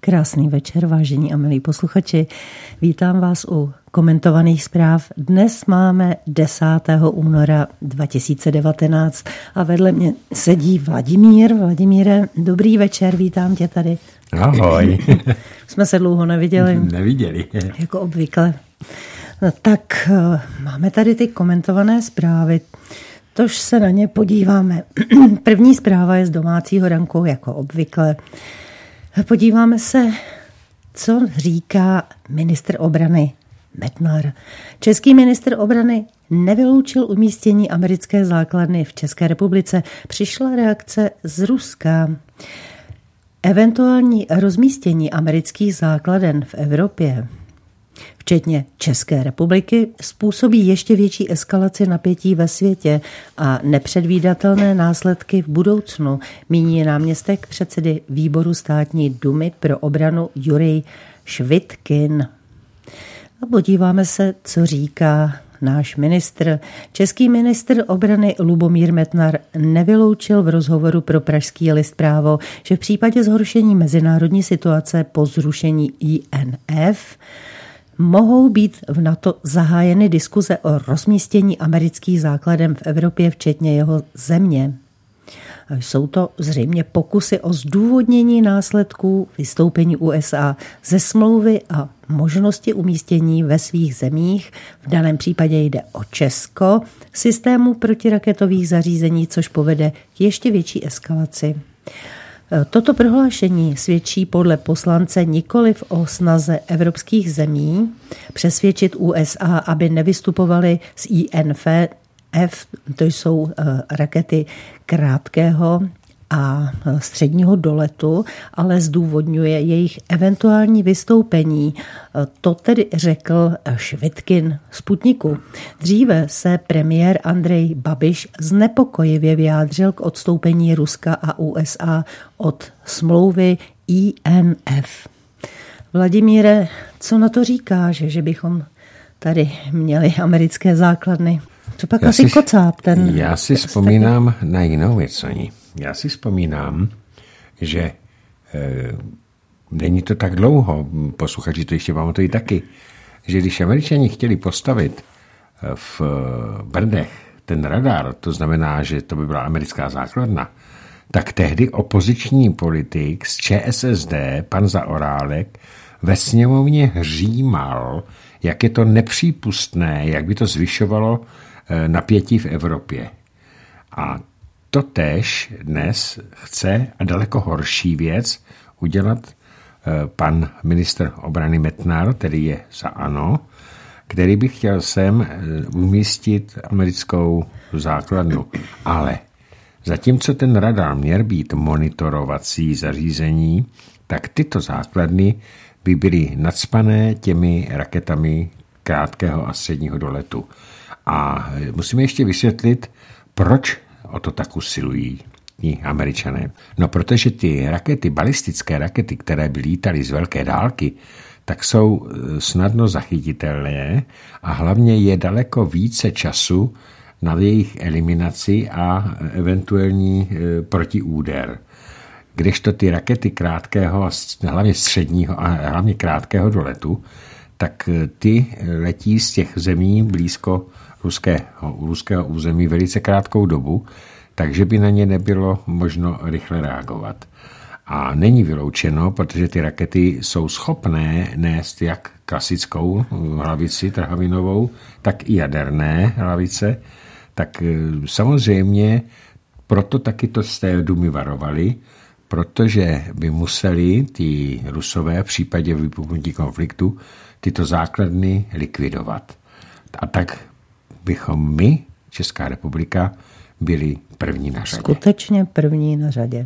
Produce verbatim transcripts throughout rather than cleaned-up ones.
Krásný večer, vážení a milí posluchači. Vítám vás u komentovaných zpráv. Dnes máme desátého února dva tisíce devatenáct a vedle mě sedí Vladimír. Vladimíre, dobrý večer, vítám tě tady. Ahoj. Jsme se dlouho neviděli. Neviděli. Jako obvykle. No, tak máme tady ty komentované zprávy. Tož se na ně podíváme. První zpráva je z domácího ranku, jako obvykle. Podíváme se, co říká ministr obrany Metnar. Český ministr obrany nevyloučil umístění americké základny v České republice. Přišla reakce z Ruska. Eventuální rozmístění amerických základen v Evropě, včetně České republiky, způsobí ještě větší eskalaci napětí ve světě a nepředvídatelné následky v budoucnu, míní náměstek předsedy výboru státní dumy pro obranu Jurij Švitkin. A podíváme se, co říká náš ministr. Český ministr obrany Lubomír Metnar nevyloučil v rozhovoru pro pražský list Právo, že v případě zhoršení mezinárodní situace po zrušení I N F mohou být v NATO zahájeny diskuze o rozmístění amerických základen v Evropě, včetně jeho země. Jsou to zřejmě pokusy o zdůvodnění následků vystoupení U S A ze smlouvy a možnosti umístění ve svých zemích. V daném případě jde o Česko, systému protiraketových zařízení, což povede k ještě větší eskalaci. Toto prohlášení svědčí podle poslance nikoliv o snaze evropských zemí přesvědčit U S A, aby nevystupovali z I N F, to jsou rakety krátkého a středního doletu, ale zdůvodňuje jejich eventuální vystoupení. To tedy řekl Švitkin Sputniku. Dříve se premiér Andrej Babiš znepokojivě vyjádřil k odstoupení Ruska a U S A od smlouvy I N F. Vladimíre, co na to říkáš, že bychom tady měli americké základny? To pak já asi si, kocáb ten... Já si vzpomínám na jinou věc, Ani. Já si vzpomínám, že e, není to tak dlouho, posluchači to ještě pamatují taky, že když Američani chtěli postavit v Brdech ten radar, to znamená, že to by byla americká základna, tak tehdy opoziční politik z Č S S D, pan Zaorálek, ve sněmovně hřímal, jak je to nepřípustné, jak by to zvyšovalo napětí v Evropě. A totéž dnes chce, a daleko horší věc, udělat pan ministr obrany Metnar, který je za ANO, který by chtěl sem umístit americkou základnu. Ale zatímco ten radar měl být monitorovací zařízení, tak tyto základny by byly nacpané těmi raketami krátkého a středního doletu. A musíme ještě vysvětlit, proč o to tak usilují ti Američané. No, protože ty rakety, balistické rakety, které by lítaly z velké dálky, tak jsou snadno zachytitelné a hlavně je daleko více času na jejich eliminaci a eventuální protiúder. Kdežto ty rakety krátkého, hlavně středního a hlavně krátkého doletu, tak ty letí z těch zemí blízko ruského, ruského území velice krátkou dobu, takže by na ně nebylo možno rychle reagovat. A není vyloučeno, protože ty rakety jsou schopné nést jak klasickou hlavici trhavinovou, tak i jaderné hlavice, tak samozřejmě proto taky to z té Dumy varovali, protože by museli ty Rusové v případě vypuknutí konfliktu tyto základny likvidovat. A tak bychom my, Česká republika, byli první na řadě. Skutečně první na řadě.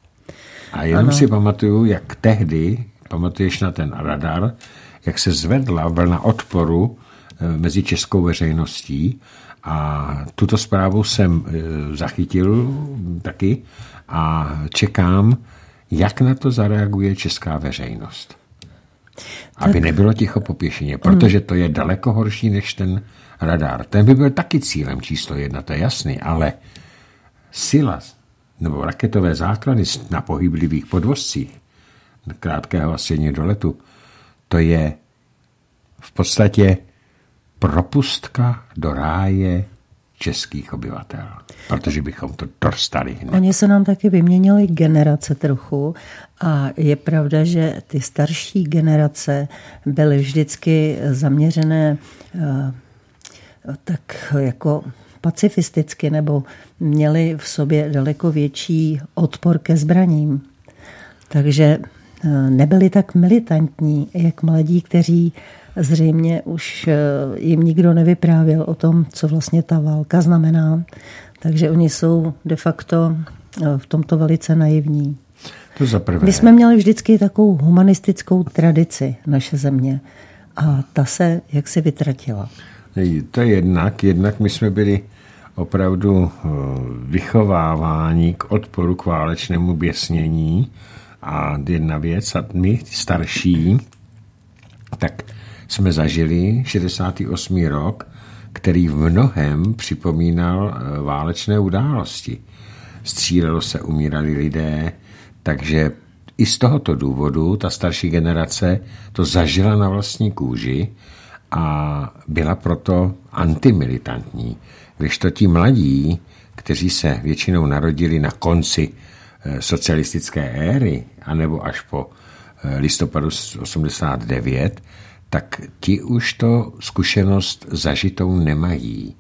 A jenom ano. Si pamatuju, jak tehdy, pamatuješ na ten radar, jak se zvedla vlna odporu mezi českou veřejností a tuto zprávu jsem zachytil taky a čekám, jak na to zareaguje česká veřejnost. Aby nebylo ticho po pěšině, protože to je daleko horší než ten radar. Ten by byl taky cílem číslo jedna, to je jasný, ale sila nebo raketové základy na pohyblivých podvozcích, krátkého a středního doletu, to je v podstatě propustka do ráje českých obyvatel, protože bychom to dostali hned. Oni se nám taky vyměnili generace trochu a je pravda, že ty starší generace byly vždycky zaměřené tak jako pacifisticky nebo měli v sobě daleko větší odpor ke zbraním. Takže nebyli tak militantní, jak mladí, kteří zřejmě už jim nikdo nevyprávěl o tom, co vlastně ta válka znamená. Takže oni jsou de facto v tomto velice naivní. To za prvé. My jsme měli vždycky takovou humanistickou tradici naše země a ta se jaksi vytratila. To je jednak, jednak my jsme byli opravdu vychováváni k odporu k válečnému běsnění a jedna věc, a my starší, tak jsme zažili šedesátý osmý rok, který v mnohem připomínal válečné události. Střílelo se, umírali lidé, takže i z tohoto důvodu ta starší generace to zažila na vlastní kůži a byla proto antimilitantní. Když to ti mladí, kteří se většinou narodili na konci socialistické éry, anebo až po listopadu osmdesát devět, tak ti už to zkušenost zažitou nemají.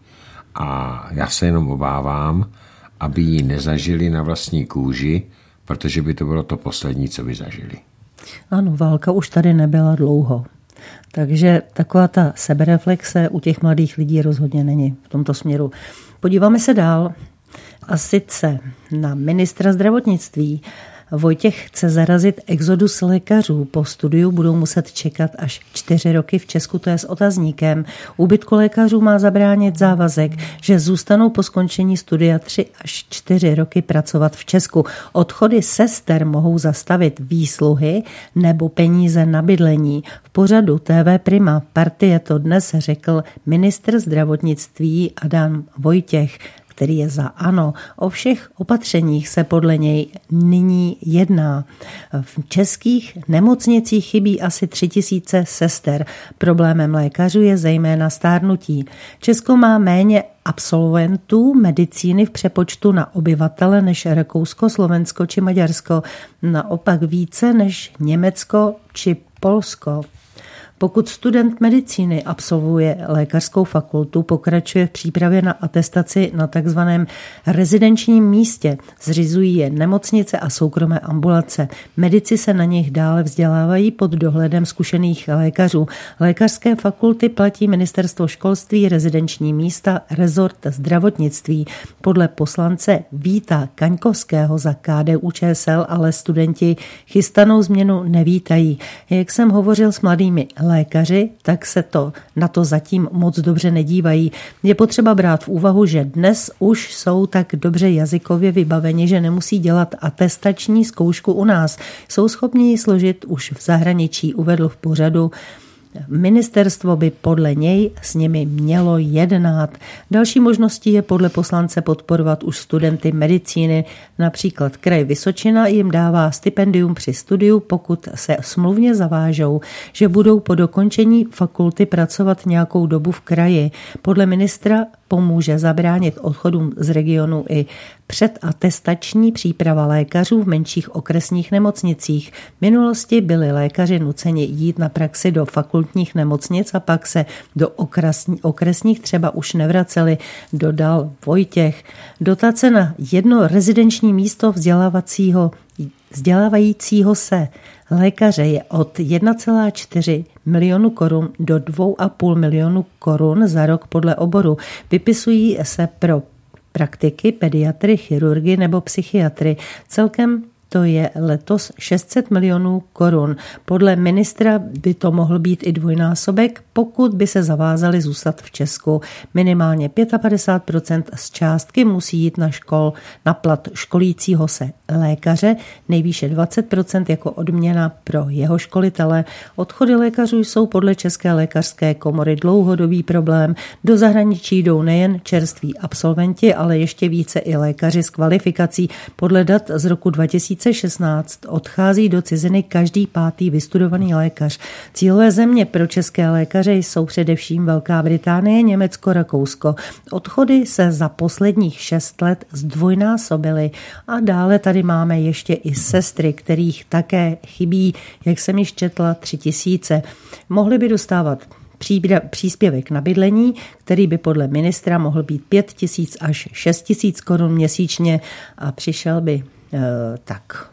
A já se jenom obávám, aby ji nezažili na vlastní kůži, protože by to bylo to poslední, co by zažili. Ano, válka už tady nebyla dlouho. Takže taková ta sebereflexe u těch mladých lidí rozhodně není v tomto směru. Podíváme se dál. A sice na ministra zdravotnictví. Vojtěch chce zarazit exodus lékařů. Po studiu budou muset čekat až čtyři roky v Česku, to je s otazníkem. Úbytku lékařů má zabránit závazek, že zůstanou po skončení studia tři až čtyři roky pracovat v Česku. Odchody sester mohou zastavit výsluhy nebo peníze na bydlení. V pořadu T V Prima Partie to dnes řekl ministr zdravotnictví Adam Vojtěch, který je za ANO. O všech opatřeních se podle něj nyní jedná. V českých nemocnicích chybí asi tři tisíce sester. Problémem lékařů je zejména stárnutí. Česko má méně absolventů medicíny v přepočtu na obyvatele než Rakousko, Slovensko či Maďarsko. Naopak více než Německo či Polsko. Pokud student medicíny absolvuje lékařskou fakultu, pokračuje v přípravě na atestaci na takzvaném rezidenčním místě. Zřizují je nemocnice a soukromé ambulance. Medici se na nich dále vzdělávají pod dohledem zkušených lékařů. Lékařské fakulty platí ministerstvo školství, rezidenční místa, rezort zdravotnictví. Podle poslance Víta Kaňkovského za K D U Č S L ale studenti chystanou změnu nevítají. Jak jsem hovořil s mladými lékaři, tak se to na to zatím moc dobře nedívají. Je potřeba brát v úvahu, že dnes už jsou tak dobře jazykově vybaveni, že nemusí dělat atestační zkoušku u nás. Jsou schopni ji složit už v zahraničí, uvedl v pořadu. Ministerstvo by podle něj s nimi mělo jednat. Další možností je podle poslance podporovat už studenty medicíny. Například kraj Vysočina jim dává stipendium při studiu, pokud se smluvně zavážou, že budou po dokončení fakulty pracovat nějakou dobu v kraji. Podle ministra pomůže zabránit odchodům z regionu i předatestační příprava lékařů v menších okresních nemocnicích. V minulosti byli lékaři nuceni jít na praxi do fakultních nemocnic a pak se do okresní, okresních třeba už nevraceli, dodal Vojtěch. Dotace na jedno rezidenční místo vzdělávacího vzdělávajícího se lékaře je od jedna celá čtyři milionu korun do dva a půl milionu korun za rok podle oboru. Vypisují se pro praktiky, pediatry, chirurgy nebo psychiatry. Celkem to je letos šest set milionů korun. Podle ministra by to mohl být i dvojnásobek, pokud by se zavázali zůstat v Česku. Minimálně padesát pět procent z částky musí jít na škol, na plat školícího se lékaře, nejvýše dvacet procent jako odměna pro jeho školitele. Odchody lékařů jsou podle České lékařské komory dlouhodobý problém. Do zahraničí jdou nejen čerství absolventi, ale ještě více i lékaři s kvalifikací. Podle dat z roku dva tisíce tisíce šestnáct odchází do ciziny každý pátý vystudovaný lékař. Cílové země pro české lékaře jsou především Velká Británie, Německo, Rakousko. Odchody se za posledních šest let zdvojnásobily a dále tady máme ještě i sestry, kterých také chybí, jak jsem již četla, tři tisíce. Mohly by dostávat příspěvek na bydlení, který by podle ministra mohl být pět tisíc až šest tisíc korun měsíčně a přišel by e, tak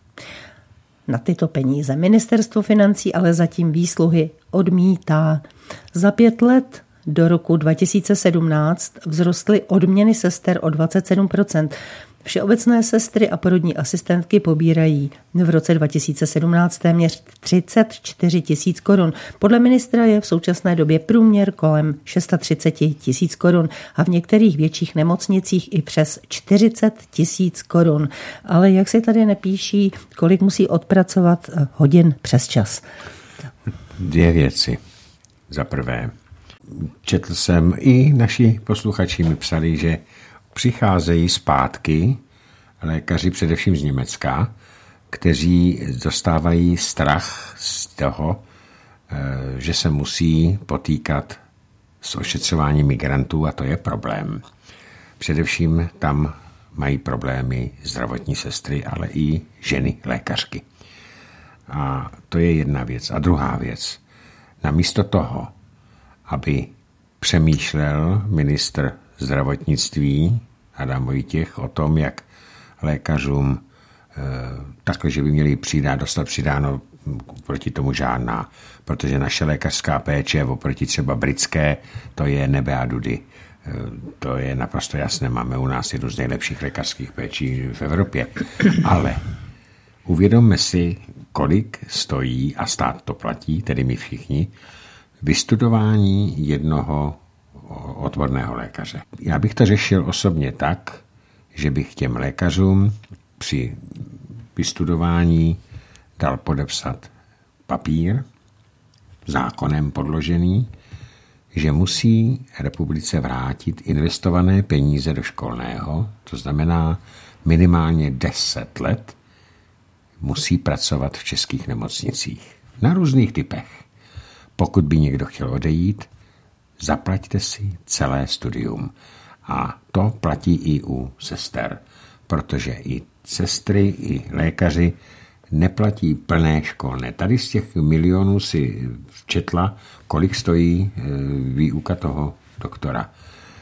na tyto peníze. Ministerstvo financí ale zatím výsluhy odmítá. Za pět let do roku dva tisíce sedmnáct vzrostly odměny sester o dvacet sedm procent. Všeobecné sestry a porodní asistentky pobírají v roce dva tisíce sedmnáct téměř třicet čtyři tisíc korun. Podle ministra je v současné době průměr kolem třicet šest tisíc korun a v některých větších nemocnicích i přes čtyřicet tisíc korun. Ale jak se tady nepíší, kolik musí odpracovat hodin přes čas? Dvě věci. Za prvé, četl jsem, i naši posluchači mi psali, že přicházejí zpátky lékaři především z Německa, kteří dostávají strach z toho, že se musí potýkat s ošetřováním migrantů a to je problém. Především tam mají problémy zdravotní sestry, ale i ženy lékařky. A to je jedna věc. A druhá věc. Namísto toho, aby přemýšlel ministr zdravotnictví Adam Vojtěch o tom, jak lékařům e, takhle, že by měli přidat, dostat přidáno proti tomu žádná, protože naše lékařská péče oproti třeba britské, to je nebe a dudy. E, to je naprosto jasné, máme u nás jednu z nejlepších lékařských péčí v Evropě. Ale uvědomme si, kolik stojí, a stát to platí, tedy my všichni, vystudování jednoho odborného lékaře. Já bych to řešil osobně tak, že bych těm lékařům při vystudování dal podepsat papír, zákonem podložený, že musí republice vrátit investované peníze do školného, to znamená minimálně deset let musí pracovat v českých nemocnicích. Na různých typech. Pokud by někdo chtěl odejít, zaplaťte si celé studium. A to platí i u sester, protože i sestry, i lékaři neplatí plné školné. Tady z těch milionů si četla, kolik stojí výuka toho doktora.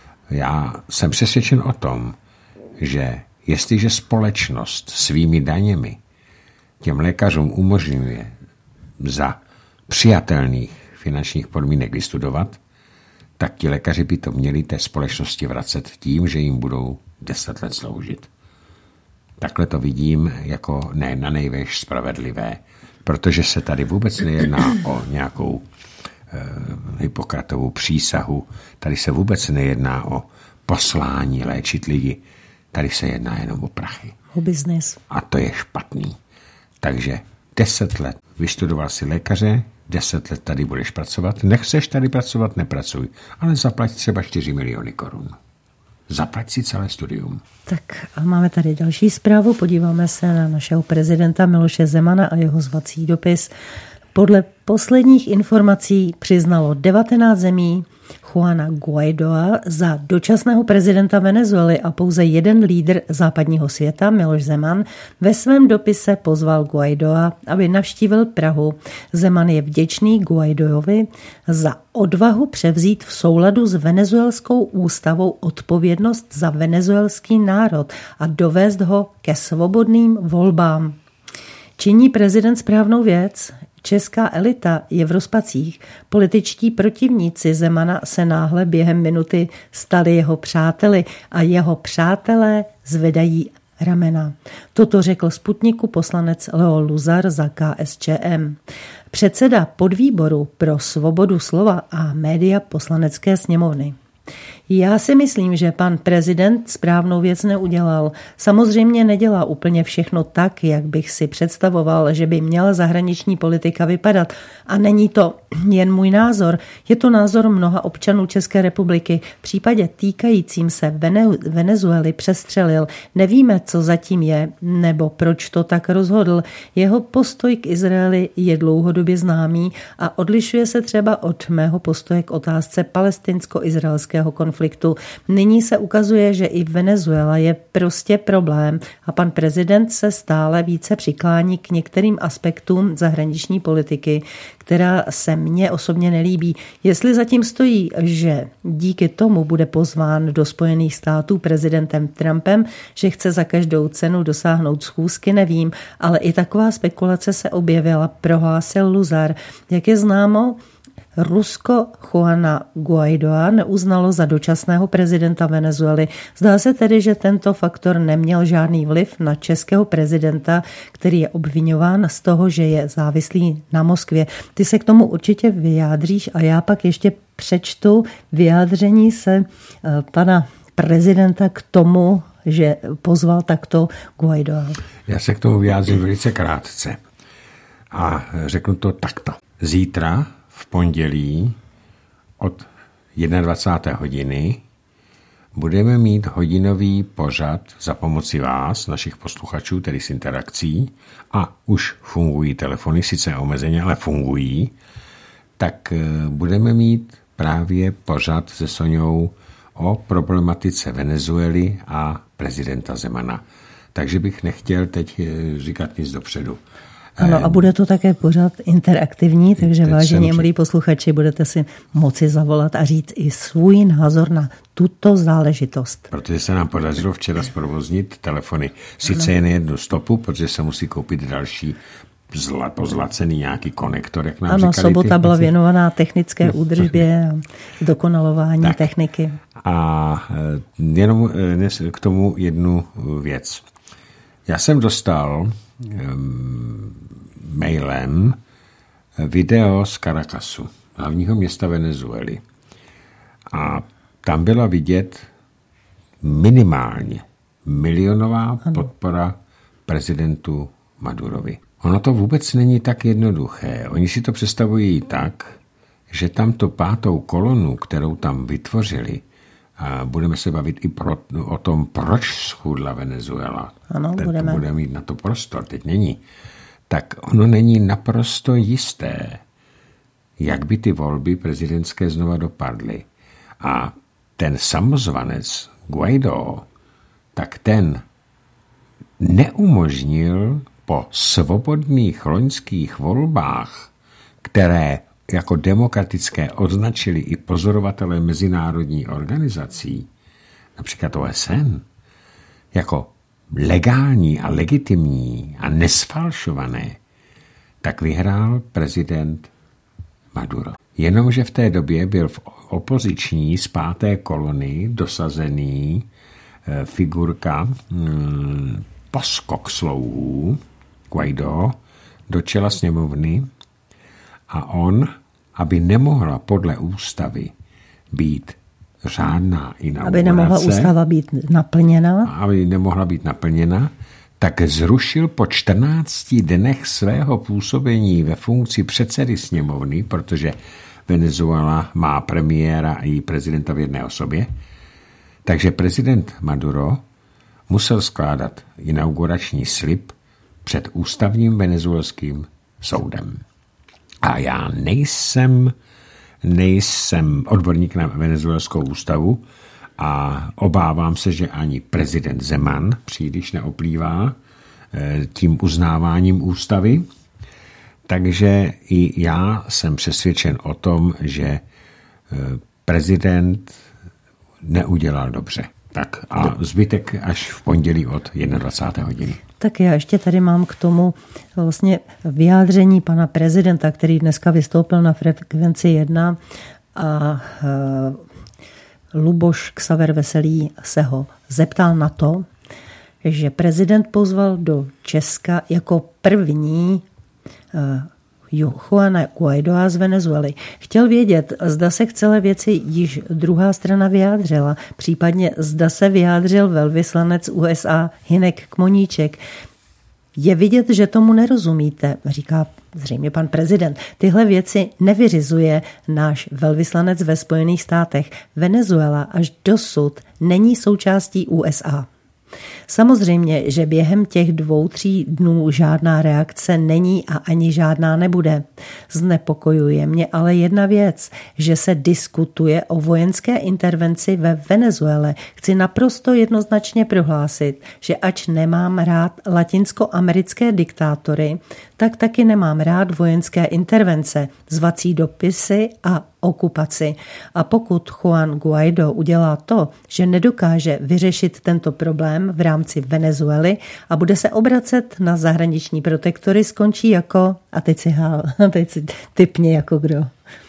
Já jsem přesvědčen o tom, že jestliže společnost svými daněmi těm lékařům umožňuje za přijatelných finančních podmínek vystudovat, tak ti lékaři by to měli té společnosti vracet tím, že jim budou deset let sloužit. Takhle to vidím jako ne na nejvéž spravedlivé, protože se tady vůbec nejedná o nějakou eh, Hippokratovou přísahu, tady se vůbec nejedná o poslání léčit lidi, tady se jedná jenom o prachy. O biznis. A to je špatný. Takže deset let vystudoval si lékaře, deset let tady budeš pracovat, nechceš tady pracovat, nepracuj, ale zaplať třeba čtyři miliony korun. Zaplať si celé studium. Tak a máme tady další zprávu, podíváme se na našeho prezidenta Miloše Zemana a jeho zvací dopis. Podle posledních informací přiznalo devatenáct zemí Juana Guaidoa za dočasného prezidenta Venezuely a pouze jeden lídr západního světa, Miloš Zeman, ve svém dopise pozval Guaidoa, aby navštívil Prahu. Zeman je vděčný Guaidojovi za odvahu převzít v souladu s venezuelskou ústavou odpovědnost za venezuelský národ a dovést ho ke svobodným volbám. Činí prezident správnou věc? Česká elita je v rozpacích. Političtí protivníci Zemana se náhle během minuty stali jeho přáteli a jeho přátelé zvedají ramena. Toto řekl Sputniku poslanec Leo Luzar za K S Č M. Předseda podvýboru pro svobodu slova a média poslanecké sněmovny. Já si myslím, že pan prezident správnou věc neudělal. Samozřejmě nedělá úplně všechno tak, jak bych si představoval, že by měla zahraniční politika vypadat. A není to jen můj názor, je to názor mnoha občanů České republiky. V případě týkajícím se Venezuely přestřelil. Nevíme, co zatím je, nebo proč to tak rozhodl. Jeho postoj k Izraeli je dlouhodobě známý a odlišuje se třeba od mého postoje k otázce palestinsko-izraelského konfliktu. Nyní se ukazuje, že i Venezuela je prostě problém a pan prezident se stále více přiklání k některým aspektům zahraniční politiky, která se mně osobně nelíbí. Jestli zatím stojí, že díky tomu bude pozván do Spojených států prezidentem Trumpem, že chce za každou cenu dosáhnout schůzky, nevím, ale i taková spekulace se objevila, prohlásil Luzar. Jak je známo, Rusko Juana Guaidoa neuznalo za dočasného prezidenta Venezuely. Zdá se tedy, že tento faktor neměl žádný vliv na českého prezidenta, který je obviňován z toho, že je závislý na Moskvě. Ty se k tomu určitě vyjádříš a já pak ještě přečtu vyjádření se pana prezidenta k tomu, že pozval takto Guaidoa. Já se k tomu vyjádřím velice krátce a řeknu to takto. Zítra v pondělí od dvacáté jedné hodiny budeme mít hodinový pořad za pomoci vás, našich posluchačů, tedy s interakcí, a už fungují telefony, sice omezeně, ale fungují, tak budeme mít právě pořad se Soňou o problematice Venezuely a prezidenta Zemana. Takže bych nechtěl teď říkat nic dopředu. Ano, a bude to také pořád interaktivní, takže vážení milí posluchači, budete si moci zavolat a říct i svůj názor na tuto záležitost. Protože se nám podařilo včera zprovoznit telefony. Sice jen jednu stopu, protože se musí koupit další zla, pozlacený nějaký konektor, jak nám ano, říkali. Sobota ty... byla věnovaná technické údržbě a dokonalování tak. techniky. A jenom k tomu jednu věc. Já jsem dostal um, mailem video z Caracasu, hlavního města Venezuely. A tam byla vidět minimálně milionová ano. podpora prezidentu Madurovi. Ono to vůbec není tak jednoduché. Oni si to představují tak, že tam tu pátou kolonu, kterou tam vytvořili, a budeme se bavit i pro, o tom, proč schudla Venezuela. Ano, teď budeme. Budeme mít na to prostor, teď není. Tak ono není naprosto jisté, jak by ty volby prezidentské znova dopadly. A ten samozvanec Guaidó, tak ten neumožnil po svobodných loňských volbách, které jako demokratické označili i pozorovatelé mezinárodní organizací, například O S N, jako legální a legitimní a nesfalšované, tak vyhrál prezident Maduro. Jenomže v té době byl v opoziční z páté kolony dosazený e, figurka mm, poskok slouhů Guaidó do čela sněmovny a on, aby nemohla podle ústavy být řádná inaugurace, aby nemohla ústava být naplněna, aby nemohla být naplněna, tak zrušil po čtrnácti dnech svého působení ve funkci předsedy sněmovny, protože Venezuela má premiéra i prezidenta v jedné osobě, takže prezident Maduro musel skládat inaugurační slib před ústavním venezuelským soudem. A já nejsem, nejsem odborník na venezuelskou ústavu a obávám se, že ani prezident Zeman příliš neoplývá tím uznáváním ústavy. Takže i já jsem přesvědčen o tom, že prezident neudělal dobře. Tak a zbytek až v pondělí od dvacáté jedné hodiny. Tak já ještě tady mám k tomu vlastně vyjádření pana prezidenta, který dneska vystoupil na frekvenci jedna a Luboš Ksaver Veselý se ho zeptal na to, že prezident pozval do Česka jako první Juana Guaidoa z Venezuely. Chtěl vědět, zda se k celé věci již druhá strana vyjádřila, případně zda se vyjádřil velvyslanec U S A Hynek Kmoníček. Je vidět, že tomu nerozumíte, říká zřejmě pan prezident. Tyhle věci nevyřizuje náš velvyslanec ve Spojených státech. Venezuela až dosud není součástí U S A. Samozřejmě, že během těch dvou, tří dnů žádná reakce není a ani žádná nebude. Znepokojuje mě ale jedna věc, že se diskutuje o vojenské intervenci ve Venezuele. Chci naprosto jednoznačně prohlásit, že ač nemám rád latinskoamerické diktátory, tak taky nemám rád vojenské intervence, zvací dopisy a okupaci. A pokud Juan Guaidó udělá to, že nedokáže vyřešit tento problém v rámci Venezuely a bude se obracet na zahraniční protektory, skončí jako, a teď si, hál, teď si typně jako kdo,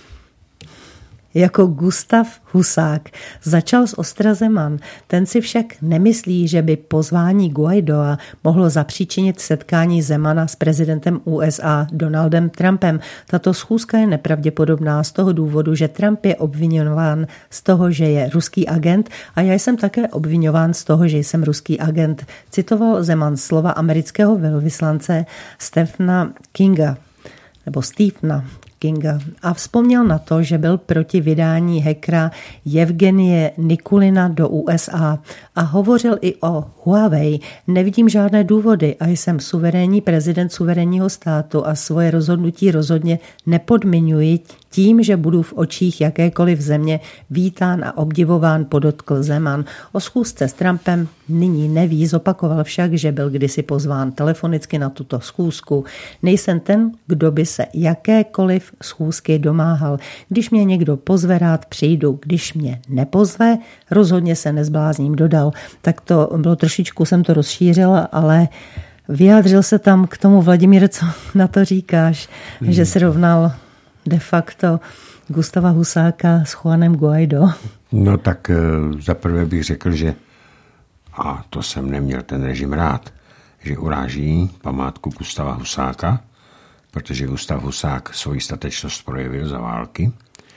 jako Gustav Husák. Začal s Ostra Zeman. Ten si však nemyslí, že by pozvání Guaidoa mohlo zapříčinit setkání Zemana s prezidentem U S A Donaldem Trumpem. Tato schůzka je nepravděpodobná z toho důvodu, že Trump je obviňován z toho, že je ruský agent a já jsem také obviňován z toho, že jsem ruský agent. Citoval Zeman slova amerického velvyslance Stephena Kinga, nebo Stephena Kinga a vzpomněl na to, že byl proti vydání hackera Evgenie Nikulina do U S A a hovořil i o Huawei. Nevidím žádné důvody a jsem suverénní prezident suverénního státu a svoje rozhodnutí rozhodně nepodmiňuji tím, že budu v očích jakékoliv země vítán a obdivován, podotkl Zeman. O schůzce s Trumpem nyní neví, zopakoval však, že byl kdysi pozván telefonicky na tuto schůzku. Nejsem ten, kdo by se jakékoliv schůzky domáhal. Když mě někdo pozve, rád přijdu. Když mě nepozve, rozhodně se nezblázním, dodal. Tak to bylo trošičku, jsem to rozšířila, ale vyjádřil se tam k tomu, Vladimír, co na to říkáš, hmm. že srovnal de facto Gustava Husáka s Juanem Guaidó. No tak zaprvé bych řekl, že a to jsem neměl ten režim rád, že uráží památku Gustava Husáka, protože Gustav Husák svoji statečnost projevil za války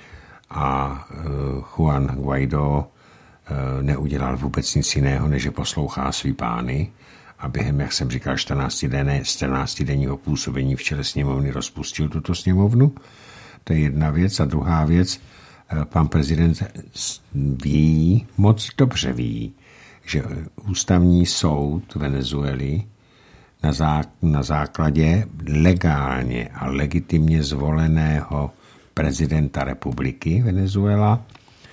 a Juan Guaidó neudělal vůbec nic jiného, než že poslouchá svý pány a během, jak jsem říkal, čtrnáctidenního působení v čele sněmovny rozpustil tuto sněmovnu. To je jedna věc. A druhá věc, pan prezident ví, moc dobře ví, že ústavní soud Venezuely na, zá, na základě legálně a legitimně zvoleného prezidenta republiky Venezuela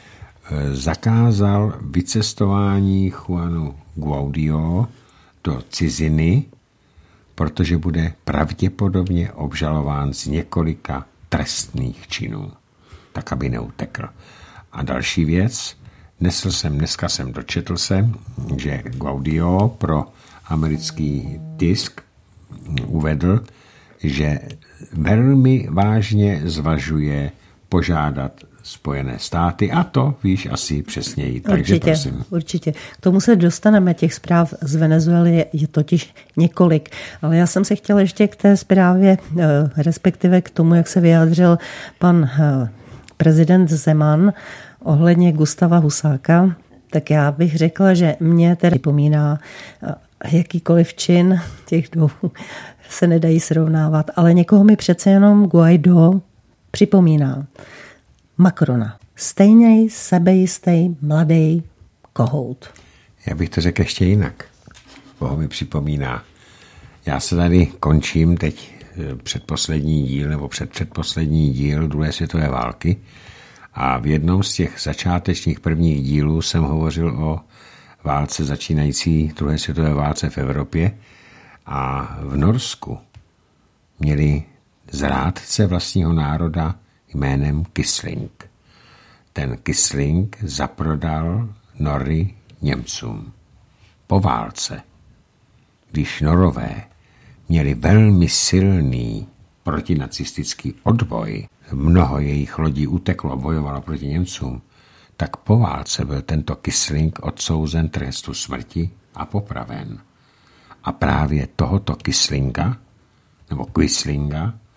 zakázal vycestování Juanu Guaidó do ciziny, protože bude pravděpodobně obžalován z několika trestných činů, tak aby neutekl. A další věc, nesl jsem, dneska jsem dočetl se, že Guaidó pro americký tisk uvedl, že velmi vážně zvažuje požádat Spojené státy a to víš asi přesněji. Takže určitě, prosím. určitě. K tomu se dostaneme, těch zpráv z Venezuely je, je totiž několik. Ale já jsem se chtěla ještě k té zprávě, respektive k tomu, jak se vyjádřil pan prezident Zeman ohledně Gustava Husáka, tak já bych řekla, že mě tedy připomíná jakýkoliv čin těch dvou se nedají srovnávat, ale někoho mi přece jenom Guaidó připomíná. Macrona. Stejnej, sebejistej, mladý kohout. Já bych to řekl ještě jinak. Koho mi připomíná. Já se tady končím teď předposlední díl nebo předpředposlední díl druhé světové války a v jednom z těch začátečních prvních dílů jsem hovořil o válce začínající druhé světové válce v Evropě a v Norsku měli zrádce vlastního národa jménem Quisling. Ten Quisling zaprodal Nory Němcům. Po válce, když Norové měli velmi silný protinacistický odboj, mnoho jejich lodí uteklo a bojovalo proti Němcům, tak po válce byl tento Quisling odsouzen trestu smrti a popraven. A právě tohoto Quislinga, nebo Quislinga,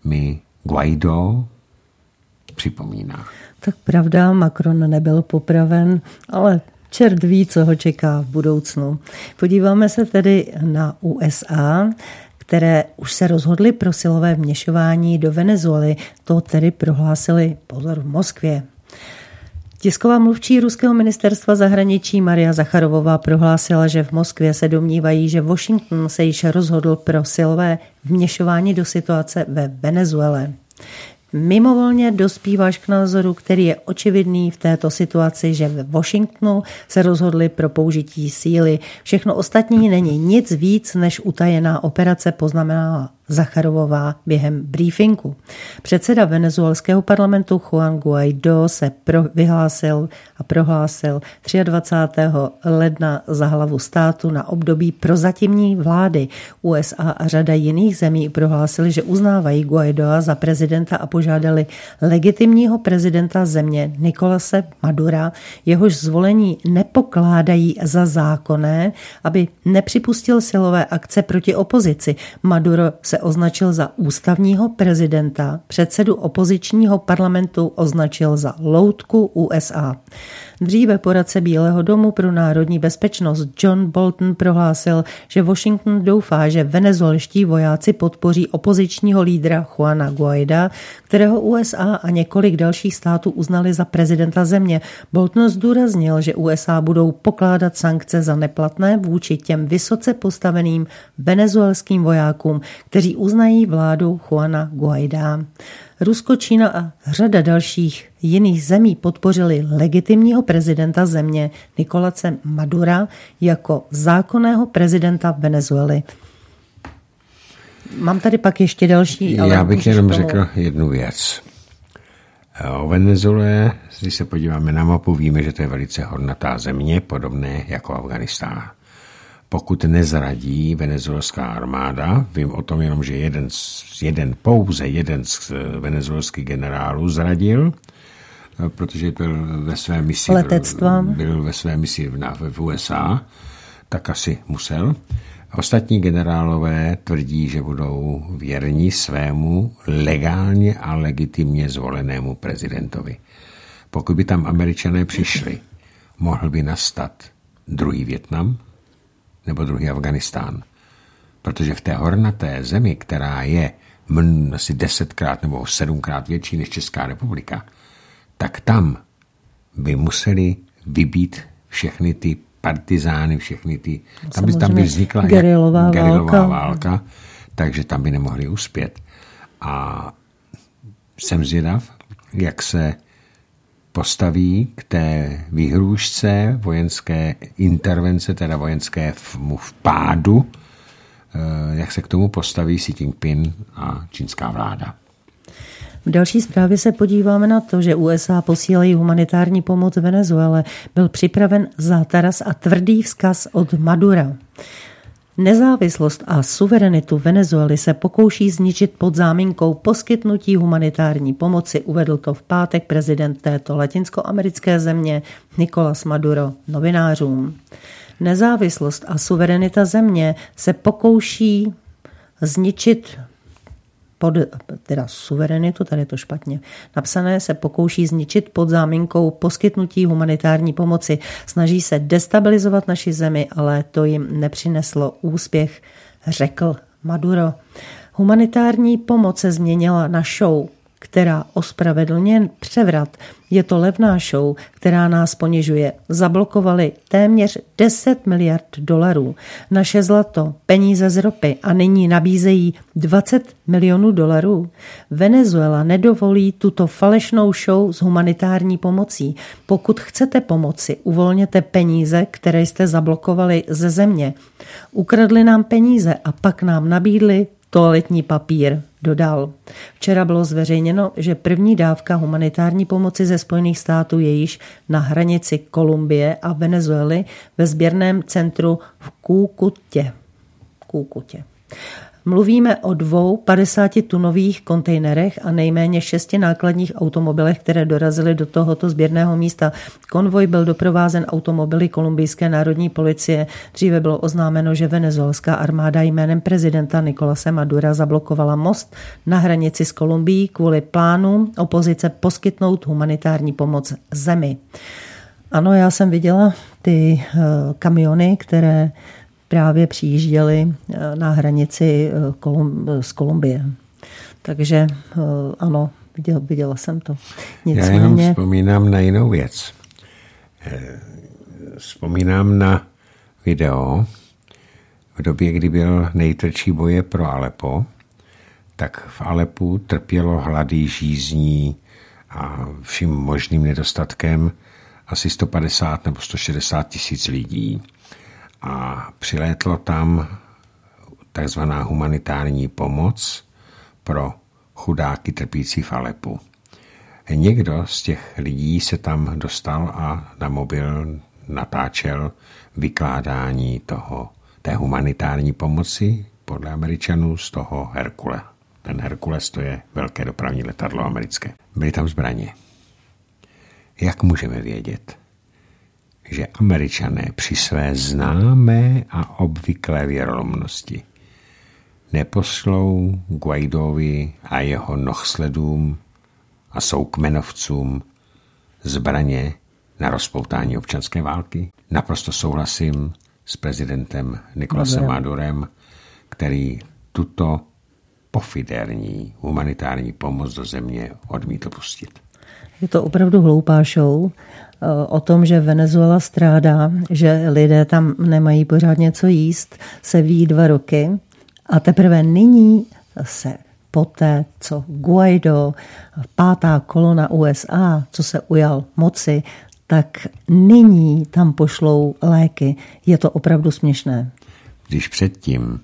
mi Guaidó připomíná. Tak pravda, Macron nebyl popraven, ale čert ví, co ho čeká v budoucnu. Podíváme se tedy na U S A, které už se rozhodly pro silové vměšování do Venezuely. To tedy prohlásili, pozor, v Moskvě. Tisková mluvčí ruského ministerstva zahraničí Maria Zacharovová prohlásila, že v Moskvě se domnívají, že Washington se již rozhodl pro silové vměšování do situace ve Venezuele. Mimovolně dospíváš k názoru, který je očividný v této situaci, že ve Washingtonu se rozhodli pro použití síly. Všechno ostatní není nic víc než utajená operace, poznamenala Zacharovová během briefingu. Předseda venezuelského parlamentu Juan Guaidó se pro, vyhlásil a prohlásil dvacátého třetího ledna za hlavu státu na období prozatímní vlády. U S A a řada jiných zemí prohlásili, že uznávají Guaidóa za prezidenta a požádali legitimního prezidenta země Nicolase Madura, jehož zvolení nepokládají za zákonné, aby nepřipustil silové akce proti opozici. Maduro se označil za ústavního prezidenta, předsedu opozičního parlamentu označil za loutku U S A. Dříve poradce Bílého domu pro národní bezpečnost John Bolton prohlásil, že Washington doufá, že venezuelští vojáci podpoří opozičního lídra Juana Guaida, kterého U S A a několik dalších států uznali za prezidenta země. Bolton zdůraznil, že U S A budou pokládat sankce za neplatné vůči těm vysoce postaveným venezuelským vojákům, kteří uznají vládu Juana Guaida. Rusko, Čína a řada dalších jiných zemí podpořili legitimního prezidenta země Nicolase Madura jako zákonného prezidenta Venezuely. Mám tady pak ještě další. Ale já bych jenom tomu... řekl jednu věc. O Venezuele, když se podíváme na mapu, víme, že to je velice hodnatá země, podobné jako Afghánistán. Pokud nezradí venezuelská armáda, vím o tom jenom, že jeden, jeden pouze jeden z venezuelských generálů zradil, protože byl ve své misi, byl ve své misi v U S A, tak asi musel. Ostatní generálové tvrdí, že budou věrní svému legálně a legitimně zvolenému prezidentovi. Pokud by tam Američané přišli, mohl by nastat druhý Vietnam nebo druhý Afghánistán. Protože v té hornaté zemi, která je asi desetkrát nebo sedmkrát větší než Česká republika, tak tam by museli vybít všechny ty partizány, všechny ty... Tam by, tam by vznikla gerilová válka. válka, takže tam by nemohli uspět. A jsem zvědav, jak se postaví k té výhrůžce vojenské intervence, teda vojenské vpádu, jak se k tomu postaví Xi Jinping a čínská vláda. V další zprávě se podíváme na to, že U S A posílají humanitární pomoc Venezuele. Byl připraven zátaras a tvrdý vzkaz od Madura. Nezávislost a suverenitu Venezuely se pokouší zničit pod záminkou poskytnutí humanitární pomoci, uvedl to v pátek prezident této latinskoamerické země Nicolás Maduro novinářům. Nezávislost a suverenita země se pokouší zničit pod, teda suverenitu, tady je to špatně napsané, se pokouší zničit pod záminkou poskytnutí humanitární pomoci. Snaží se destabilizovat naši zemi, ale to jim nepřineslo úspěch, řekl Maduro. Humanitární pomoc se změnila na show, která ospravedlně převrat. Je to levná show, která nás ponižuje. Zablokovali téměř deset miliard dolarů. Naše zlato, peníze z ropy a nyní nabízejí dvacet milionů dolarů. Venezuela nedovolí tuto falešnou show s humanitární pomocí. Pokud chcete pomoci, uvolněte peníze, které jste zablokovali ze země. Ukradli nám peníze a pak nám nabídli toaletní papír, dodal. Včera bylo zveřejněno, že první dávka humanitární pomoci ze Spojených států je již na hranici Kolumbie a Venezuely ve sběrném centru v Kúkutě. Kúkutě. Mluvíme o dvou padesáti-tunových kontejnerech a nejméně šesti nákladních automobilech, které dorazily do tohoto sběrného místa. Konvoj byl doprovázen automobily kolumbijské národní policie. Dříve bylo oznámeno, že venezuelská armáda jménem prezidenta Nicolase Madura zablokovala most na hranici s Kolumbií kvůli plánům opozice poskytnout humanitární pomoc zemi. Ano, já jsem viděla ty kamiony, které právě přijížděli na hranici Kolum- z Kolumbie. Takže ano, viděla, viděla jsem to. Nicméně... Já jenom vzpomínám na jinou věc. Vzpomínám na video v době, kdy byl nejtvrdší boje pro Alepo, tak v Alepu trpělo hlady, žízní a vším možným nedostatkem asi sto padesát nebo sto šedesát tisíc lidí. A přilétlo tam takzvaná humanitární pomoc pro chudáky trpící v Alepu. Někdo z těch lidí se tam dostal a na mobil natáčel vykládání toho, té humanitární pomoci podle Američanů z toho Herkule. Ten Herkules, to je velké dopravní letadlo americké. Byly tam zbraně. Jak můžeme vědět, že Američané při své známé a obvyklé věrolomnosti neposlou Guaidovi a jeho nohsledům a soukmenovcům zbraně na rozpoutání občanské války? Naprosto souhlasím s prezidentem Nicolasem Madurem, který tuto pofiderní humanitární pomoc do země odmítl pustit. Je to opravdu hloupá show o tom, že Venezuela strádá, že lidé tam nemají pořádně co jíst, se ví dva roky a teprve nyní se poté, co Guaido, pátá kolona U S A, co se ujal moci, tak nyní tam pošlou léky. Je to opravdu směšné. Když předtím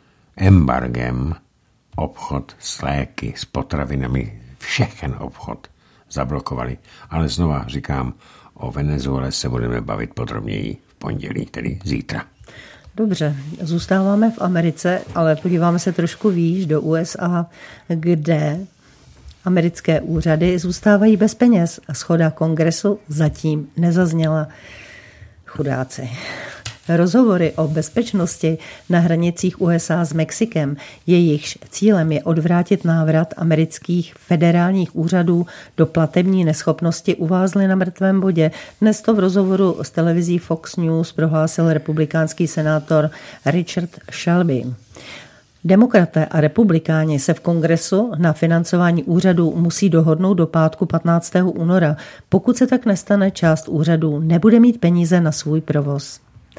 embargem obchod s léky, s potravinami, všechen obchod zablokovali. Ale znova říkám, o Venezuele se budeme bavit podrobněji v pondělí, tedy zítra. Dobře, zůstáváme v Americe, ale podíváme se trošku výš do U S A, kde americké úřady zůstávají bez peněz a shoda kongresu zatím nezazněla. Chudáci. Rozhovory o bezpečnosti na hranicích U S A s Mexikem, jejichž cílem je odvrátit návrat amerických federálních úřadů do platební neschopnosti, uvázly na mrtvém bodě. Dnes to v rozhovoru s televizí Fox News prohlásil republikánský senátor Richard Shelby. Demokraté a republikáni se v kongresu na financování úřadů musí dohodnout do pátku patnáctého února. Pokud se tak nestane, část úřadů nebude mít peníze na svůj provoz.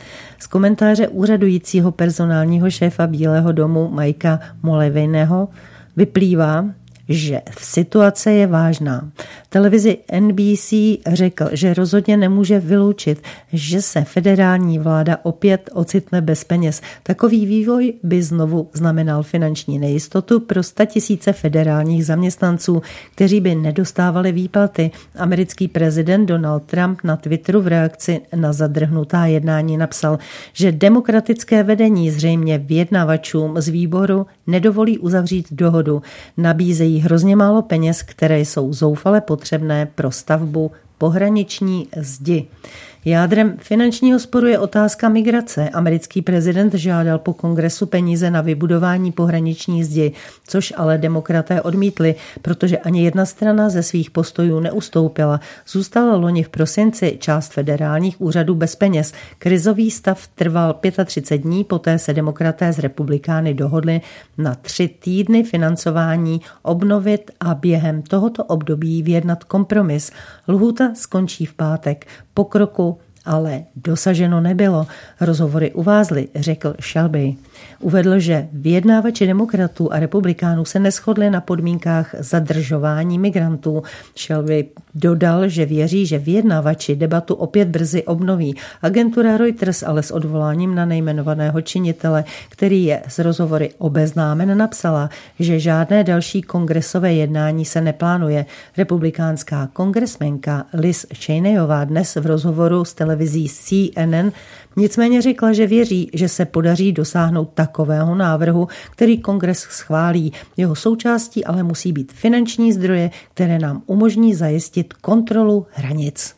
Z komentáře úřadujícího personálního šéfa Bílého domu Mikea Mulvaneyho vyplývá, že situace je vážná. Televizi N B C řekl, že rozhodně nemůže vyloučit, že se federální vláda opět ocitne bez peněz. Takový vývoj by znovu znamenal finanční nejistotu pro statisíce federálních zaměstnanců, kteří by nedostávali výplaty. Americký prezident Donald Trump na Twitteru v reakci na zadrhnutá jednání napsal, že demokratické vedení zřejmě vyjednavačům z výboru nedovolí uzavřít dohodu. Nabízejí hrozně málo peněz, které jsou zoufale potřebné pro stavbu pohraniční zdi. Jádrem finančního sporu je otázka migrace. Americký prezident žádal po kongresu peníze na vybudování pohraniční zdi, což ale demokraté odmítli, protože ani jedna strana ze svých postojů neustoupila. Zůstala loni v prosinci část federálních úřadů bez peněz. Krizový stav trval třicet pět dní, poté se demokraté z republikány dohodli na tři týdny financování obnovit a během tohoto období vyjednat kompromis. Lhůta skončí v pátek. Pokroku ale dosaženo nebylo. Rozhovory uvázly, řekl Shelby. Uvedl, že vyjednávači demokratů a republikánů se neshodli na podmínkách zadržování migrantů. Shelby dodal, že věří, že vyjednávači debatu opět brzy obnoví. Agentura Reuters ale s odvoláním na nejmenovaného činitele, který je z rozhovory obeznámen, napsala, že žádné další kongresové jednání se neplánuje. Republikánská kongresmenka Liz Cheneyová dnes v rozhovoru s televizí C N N nicméně řekla, že věří, že se podaří dosáhnout takového návrhu, který kongres schválí. Jeho součástí ale musí být finanční zdroje, které nám umožní zajistit kontrolu hranic.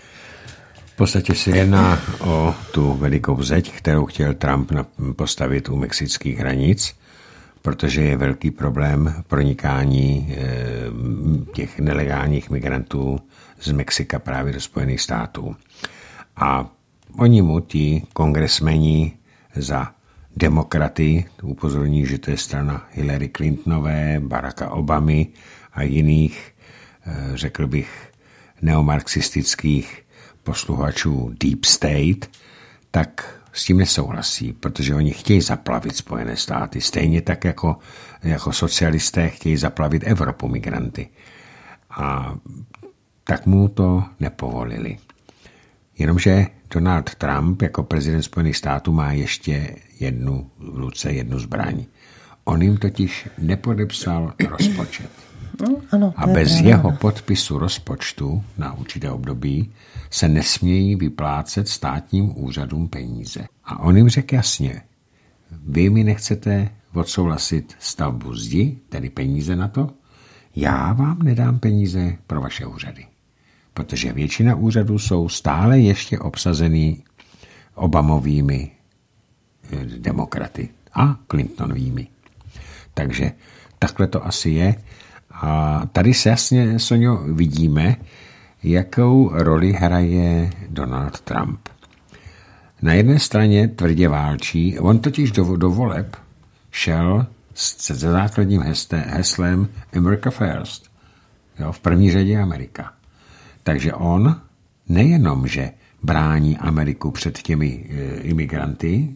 V podstatě se jedná o tu velikou zeď, kterou chtěl Trump postavit u mexických hranic, protože je velký problém pronikání těch nelegálních migrantů z Mexika právě do Spojených států. A oni mu, ti kongresmeni za demokraty, upozorní, že to je strana Hillary Clintonové, Baracka Obamy a jiných, řekl bych, neomarxistických posluchačů Deep State, tak s tím nesouhlasí, protože oni chtějí zaplavit Spojené státy, stejně tak jako, jako socialisté chtějí zaplavit Evropu migranty. A tak mu to nepovolili. Jenomže Donald Trump jako prezident Spojených států má ještě jednu v ruce, jednu zbraň. On jim totiž nepodepsal rozpočet. No, ano, a bez pravda. Jeho podpisu rozpočtu na určité období se nesmějí vyplácet státním úřadům peníze. A on jim řekl jasně, vy mi nechcete odsouhlasit stavbu zdi, tedy peníze na to, já vám nedám peníze pro vaše úřady. Protože většina úřadů jsou stále ještě obsazený Obamovými demokraty a Clintonovými. Takže takhle to asi je. A tady se jasně, Sonjo, vidíme, jakou roli hraje Donald Trump. Na jedné straně tvrdě válčí, on totiž do, do voleb šel se základním heslem America First, jo, v první řadě Amerika. Takže on nejenom, že brání Ameriku před těmi e, imigranty,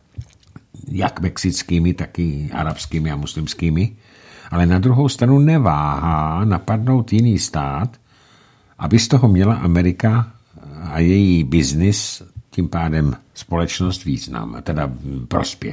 jak mexickými, tak i arabskými a muslimskými, ale na druhou stranu neváhá napadnout jiný stát, aby z toho měla Amerika a její biznis, tím pádem společnost význam, teda prospěch.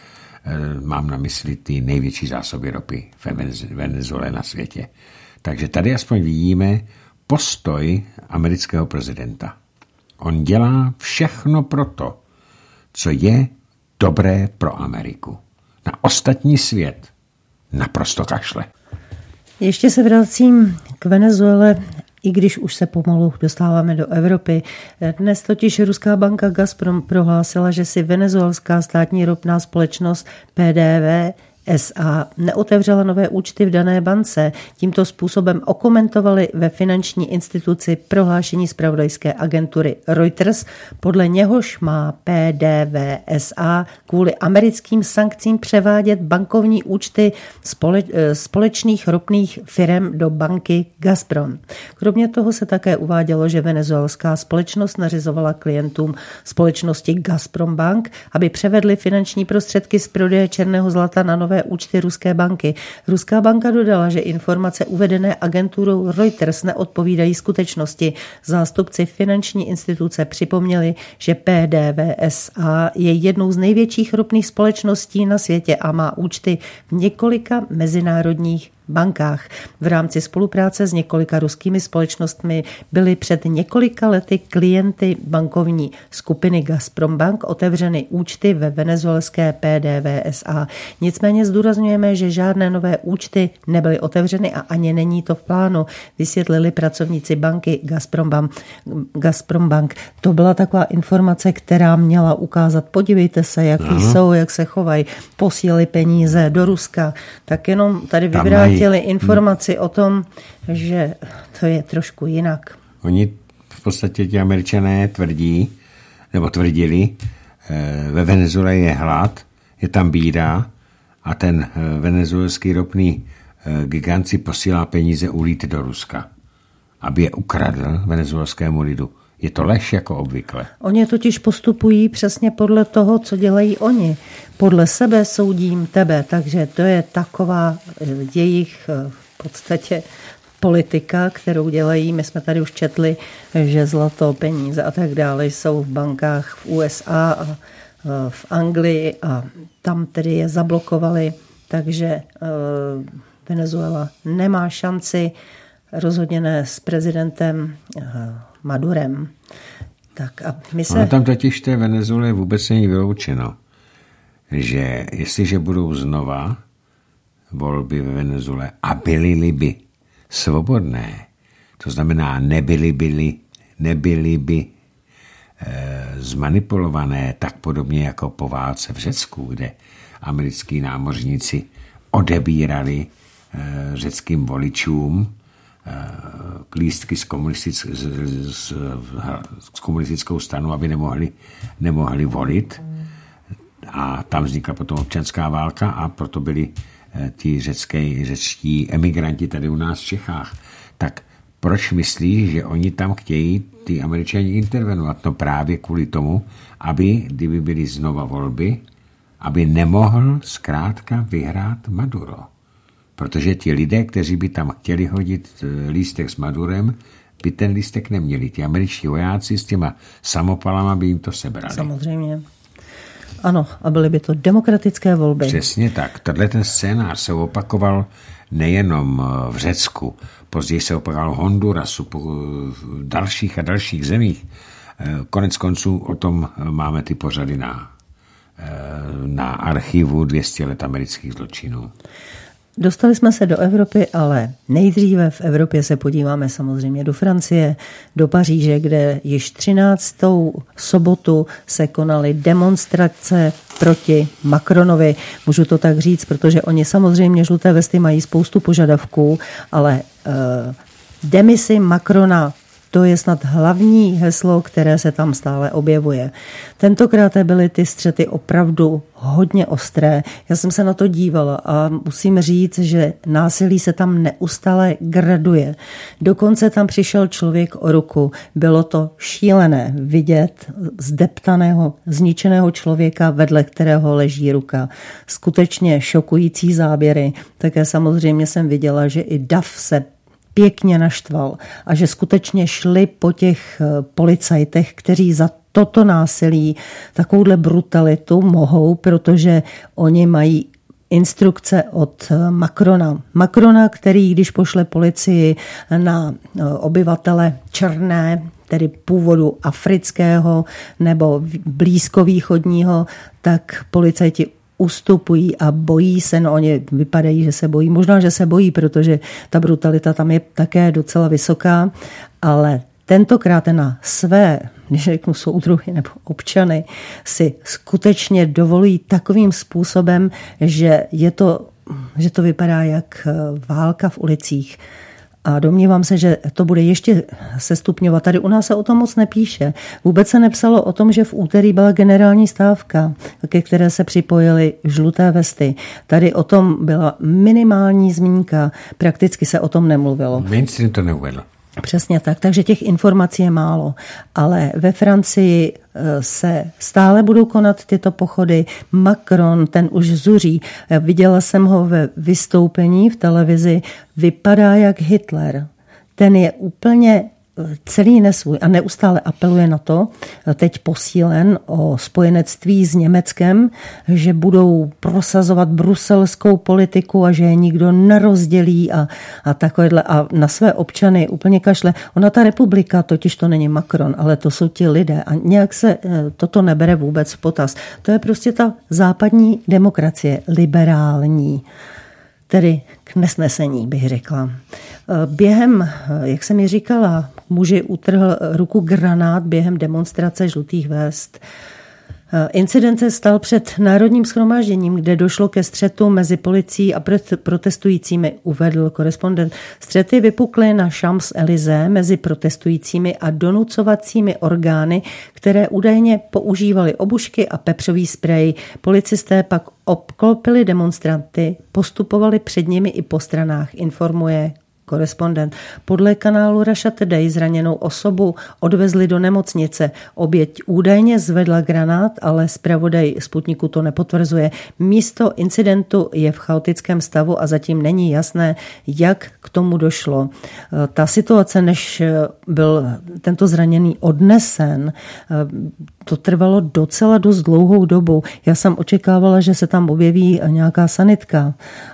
Mám na mysli ty největší zásoby ropy v Venezuele na světě. Takže tady aspoň vidíme postoj amerického prezidenta. On dělá všechno pro to, co je dobré pro Ameriku. Na ostatní svět naprosto kašle. Ještě se vracím k Venezuele, i když už se pomalu dostáváme do Evropy. Dnes totiž ruská banka Gazprom prohlásila, že si venezuelská státní ropná společnost P D V S A neotevřela nové účty v dané bance. Tímto způsobem okomentovali ve finanční instituci prohlášení zpravodajské agentury Reuters, podle něhož má P D V S A kvůli americkým sankcím převádět bankovní účty společných ropných firem do banky Gazprom. Kromě toho se také uvádělo, že venezuelská společnost nařizovala klientům společnosti Gazprom Bank, aby převedli finanční prostředky z prodeje černého zlata na nové účty ruské banky. Ruská banka dodala, že informace uvedené agenturou Reuters neodpovídají skutečnosti. Zástupci finanční instituce připomněli, že P D V S A je jednou z největších ropných společností na světě a má účty v několika mezinárodních bankách. V rámci spolupráce s několika ruskými společnostmi byly před několika lety klienty bankovní skupiny Gazprom Bank otevřeny účty ve venezuelské P D V S A. Nicméně zdůrazňujeme, že žádné nové účty nebyly otevřeny a ani není to v plánu, vysvětlili pracovníci banky Gazprom Bank. Gazprom Bank. To byla taková informace, která měla ukázat, podívejte se, jaký no. jsou, jak se chovají, posílali peníze do Ruska. Tak jenom tady vyvrátili informaci o tom, že to je trošku jinak. Oni v podstatě ti Američané tvrdí, nebo tvrdili, ve Venezuele je hlad, je tam bída a ten venezuelský ropný gigant si posílá peníze ulít do Ruska, aby je ukradl venezuelskému lidu. Je to lež jako obvykle. Oni totiž postupují přesně podle toho, co dělají oni. Podle sebe soudím tebe, takže to je taková jejich v podstatě politika, kterou dělají. My jsme tady už četli, že zlato, peníze a tak dále jsou v bankách v U S A a v Anglii a tam tedy je zablokovali, takže Venezuela nemá šanci, rozhodně ne s prezidentem Madurem. Tak a my se... No, tam totiž té Venezuele vůbec není vyloučeno. že jestliže budou znova volby ve Venezuele a byly by svobodné, to znamená nebyly, byly, nebyly by e, zmanipulované tak podobně jako po válce v Řecku, kde americký námořníci odebírali e, řeckým voličům e, lístky z, komunistic, z, z, z komunistickou stranu, aby nemohli, nemohli volit. A tam vznikla potom občanská válka a proto byli e, ti řecké, řečtí emigranti tady u nás v Čechách. Tak proč myslíš, že oni tam chtějí ty Američani intervenovat? No právě kvůli tomu, aby, kdyby byly znova volby, aby nemohl zkrátka vyhrát Maduro. Protože ti lidé, kteří by tam chtěli hodit lístek s Madurem, by ten lístek neměli. Ti američtí vojáci s těma samopalama by jim to sebrali. Samozřejmě. Ano, a byly by to demokratické volby. Přesně tak. Tenhle ten scénář se opakoval nejenom v Řecku, později se opakoval v Hondurasu, v dalších a dalších zemích. Konec konců o tom máme ty pořady na, na archivu dvě stě let amerických zločinů. Dostali jsme se do Evropy, ale nejdříve v Evropě se podíváme samozřejmě do Francie, do Paříže, kde již třináctou sobotu se konaly demonstrace proti Macronovi. Můžu to tak říct, protože oni samozřejmě žluté vesty mají spoustu požadavků, ale uh, demisi Macrona, to je snad hlavní heslo, které se tam stále objevuje. Tentokrát byly ty střety opravdu hodně ostré. Já jsem se na to dívala a musím říct, že násilí se tam neustále graduje. Dokonce tam přišel člověk o ruku. Bylo to šílené vidět zdeptaného, zničeného člověka, vedle kterého leží ruka. Skutečně šokující záběry. Také samozřejmě jsem viděla, že i dav se pěkně naštval a že skutečně šli po těch policajtech, kteří za toto násilí, takovouhle brutalitu mohou, protože oni mají instrukce od Macrona. Macrona, který když pošle policii na obyvatele černé, tedy původu afrického nebo blízkovýchodního, tak policajti ustupují a bojí se, no oni vypadají, že se bojí. Možná, že se bojí, protože ta brutalita tam je také docela vysoká, ale tentokrát na své, když řeknu soudruhy nebo občany, si skutečně dovolují takovým způsobem, že je to, že to vypadá jak válka v ulicích. A domnívám se, že to bude ještě sestupňovat. Tady u nás se o tom moc nepíše. Vůbec se nepsalo o tom, že v úterý byla generální stávka, ke které se připojily žluté vesty. Tady o tom byla minimální zmínka. Prakticky se o tom nemluvilo. Mainstream to neuvedl. Přesně tak, takže těch informací je málo. Ale ve Francii se stále budou konat tyto pochody. Macron, ten už zuří. Viděla jsem ho ve vystoupení v televizi. Vypadá jak Hitler. Ten je úplně celý nesvůj a neustále apeluje na to, teď posílen o spojenectví s Německem, že budou prosazovat bruselskou politiku a že je nikdo nerozdělí a, a takovéhle a na své občany úplně kašle. Ona ta republika, totiž to není Macron, ale to jsou ti lidé a nějak se toto nebere vůbec v potaz. To je prostě ta západní demokracie, liberální. Tedy k nesnesení, bych řekla. Během, jak jsem ji říkala, muži utrhl ruku granát během demonstrace žlutých vest. Incident se stal před Národním shromážděním, kde došlo ke střetu mezi policií a protestujícími, uvedl korespondent. Střety vypukly na Champs-Élysées mezi protestujícími a donucovacími orgány, které údajně používali obušky a pepřový sprej. Policisté pak obklopili demonstranty, postupovali před nimi i po stranách, informuje korespondent. Podle kanálu Russia Today zraněnou osobu odvezli do nemocnice. Oběť údajně zvedla granát, ale zpravodaj Sputniku to nepotvrzuje. Místo incidentu je v chaotickém stavu a zatím není jasné, jak k tomu došlo. Ta situace, než byl tento zraněný odnesen, to trvalo docela dost dlouhou dobu. Já jsem očekávala, že se tam objeví nějaká sanitka,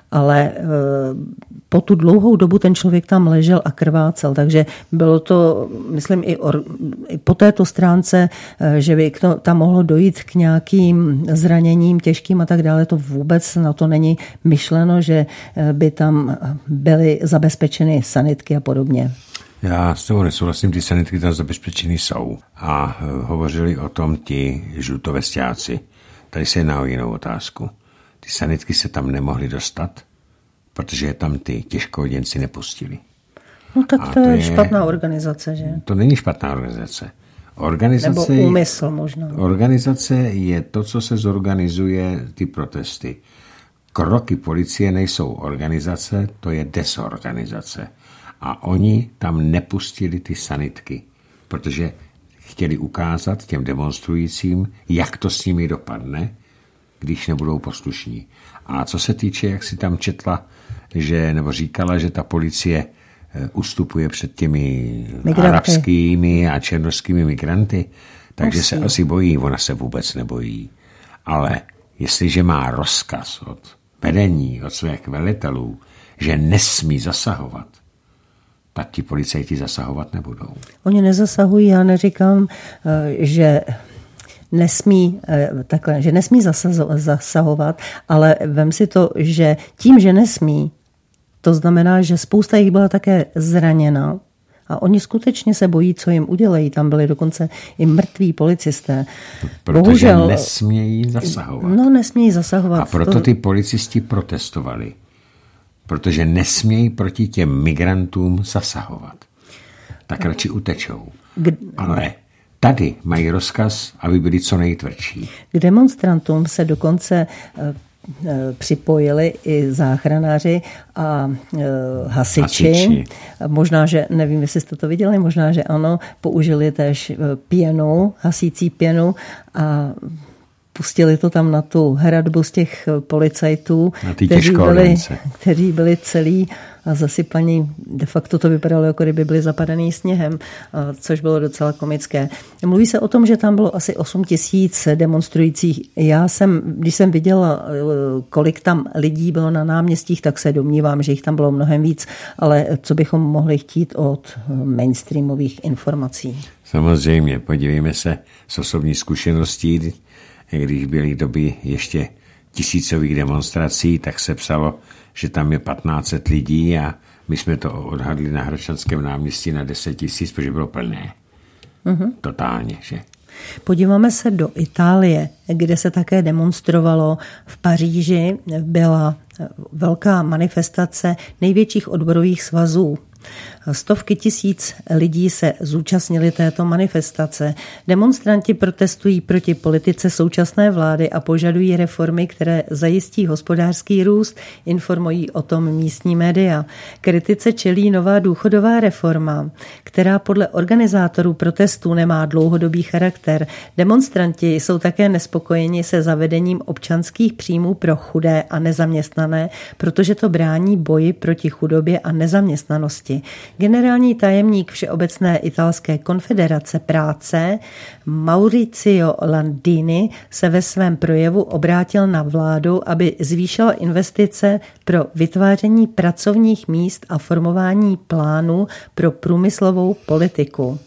ale po tu dlouhou dobu ten člověk tam ležel a krvácel, takže bylo to, myslím, i, or, i po této stránce, že by to, tam mohlo dojít k nějakým zraněním těžkým a tak dále, to vůbec na to není myšleno, že by tam byly zabezpečeny sanitky a podobně. Já s tebou nesouhlasím, ty sanitky tam zabezpečeny jsou. A hovořili o tom ti žlutovestáci. Tady se jedná o jinou otázku. Ty sanitky se tam nemohly dostat, protože je tam ty těžkoděnci nepustili. No tak to, to je špatná organizace, že? To není špatná organizace. Organizace Nebo úmysl možná. Organizace je to, co se zorganizuje, ty protesty. Kroky policie nejsou organizace, to je desorganizace. A oni tam nepustili ty sanitky, protože chtěli ukázat těm demonstrujícím, jak to s nimi dopadne, když nebudou poslušní. A co se týče, jak si tam četla, že, nebo říkala, že ta policie ustupuje před těmi migranty. Arabskými a černošskými migranty, takže Musí. se asi bojí, ona se vůbec nebojí. Ale jestliže má rozkaz od vedení, od svých velitelů, že nesmí zasahovat, tak ti policajti zasahovat nebudou. Oni nezasahují, já neříkám, že nesmí, takhle, že nesmí zasahovat, ale vem si to, že tím, že nesmí, to znamená, že spousta jich byla také zraněna a oni skutečně se bojí, co jim udělají. Tam byli dokonce i mrtví policisté. Protože Bohužel, nesmějí zasahovat. No, nesmějí zasahovat. A proto to... ty policisti protestovali. Protože nesmějí proti těm migrantům zasahovat. Tak radši utečou. K... Ale tady mají rozkaz, aby byli co nejtvrdší. K demonstrantům se dokonce připojili i záchranáři a hasiči. hasiči. Možná, že, nevím, jestli jste to viděli, možná, že ano, použili též pěnu, hasící pěnu a pustili to tam na tu hradbu z těch policajtů, kteří byli, kteří byli celí a zasypaní. De facto to vypadalo, jako kdyby byli zapadaný sněhem, což bylo docela komické. Mluví se o tom, že tam bylo asi osm tisíc demonstrujících. Já jsem, když jsem viděla, kolik tam lidí bylo na náměstích, tak se domnívám, že jich tam bylo mnohem víc, ale co bychom mohli chtít od mainstreamových informací? Samozřejmě, podívejme se z osobní zkušeností, když byly doby ještě tisícových demonstrací, tak se psalo, že tam je patnáct set lidí a my jsme to odhadli na Hradčanském náměstí na deset tisíc, protože bylo plné. Mm-hmm. Totálně, že? Podíváme se do Itálie, kde se také demonstrovalo. V Paříži byla velká manifestace největších odborových svazů. Stovky tisíc lidí se zúčastnili této manifestace. Demonstranti protestují proti politice současné vlády a požadují reformy, které zajistí hospodářský růst, informují o tom místní média. Kritice čelí nová důchodová reforma, která podle organizátorů protestů nemá dlouhodobý charakter. Demonstranti jsou také nespokojeni se zavedením občanských příjmů pro chudé a nezaměstnané, protože to brání boji proti chudobě a nezaměstnanosti. Generální tajemník Všeobecné italské konfederace práce Maurizio Landini se ve svém projevu obrátil na vládu, aby zvýšila investice pro vytváření pracovních míst a formování plánů pro průmyslovou politiku.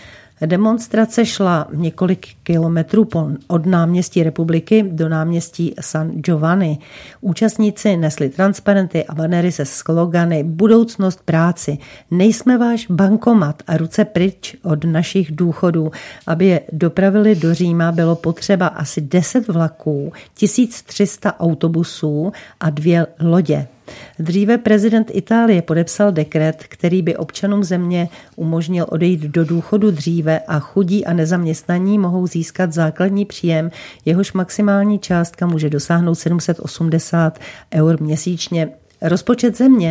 Demonstrace šla několik kilometrů od náměstí Republiky do náměstí San Giovanni. Účastníci nesli transparenty a banery se slogany Budoucnost práci, nejsme váš bankomat a ruce pryč od našich důchodů. Aby je dopravili do Říma, bylo potřeba asi deset vlaků, tisíc tři sta autobusů a dvě lodě. Dříve prezident Itálie podepsal dekret, který by občanům země umožnil odejít do důchodu dříve a chudí a nezaměstnaní mohou získat základní příjem, jehož maximální částka může dosáhnout sedm set osmdesát eur měsíčně. Rozpočet země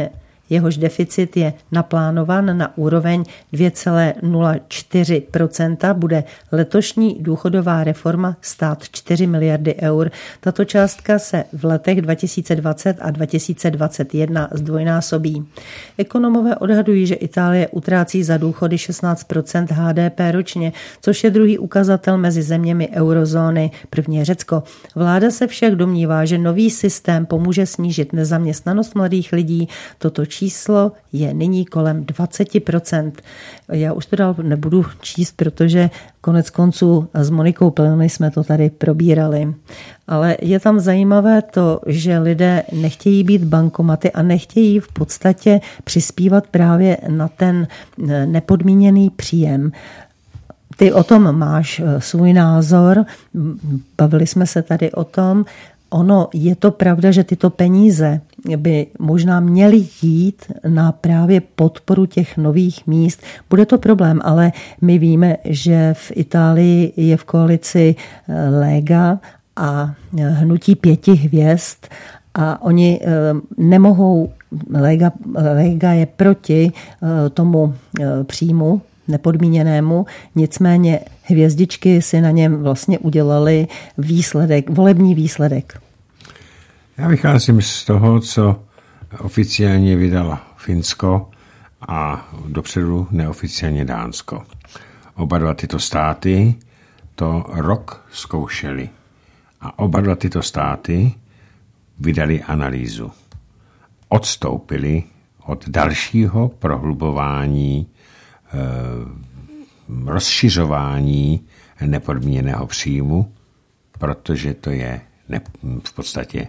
jehož deficit je naplánován na úroveň dvě celá nula čtyři procenta, bude letošní důchodová reforma stát čtyři miliardy eur. Tato částka se v letech dva tisíce dvacet a dva tisíce dvacet jedna zdvojnásobí. Ekonomové odhadují, že Itálie utrácí za důchody šestnáct procent H D P ročně, což je druhý ukazatel mezi zeměmi eurozóny. První je Řecko. Vláda se však domnívá, že nový systém pomůže snížit nezaměstnanost mladých lidí. Toto číslo je nyní kolem dvacet procent. Já už to dál nebudu číst, protože konec konců s Monikou Pilny jsme to tady probírali. Ale je tam zajímavé to, že lidé nechtějí být bankomaty a nechtějí v podstatě přispívat právě na ten nepodmíněný příjem. Ty o tom máš svůj názor, bavili jsme se tady o tom. Ono je to pravda, že tyto peníze by možná měly jít na právě podporu těch nových míst. Bude to problém, ale my víme, že v Itálii je v koalici Lega a hnutí pěti hvězd a oni nemohou, Lega, Lega je proti tomu příjmu nepodmíněnému, nicméně hvězdičky si na něm vlastně udělali výsledek, volební výsledek. Já vycházím z toho, co oficiálně vydala Finsko a dopředu neoficiálně Dánsko. Oba dva tyto státy to rok zkoušeli a oba dva tyto státy vydali analýzu. Odstoupili od dalšího prohlubování rozšiřování nepodmíněného příjmu, protože to je ne, v podstatě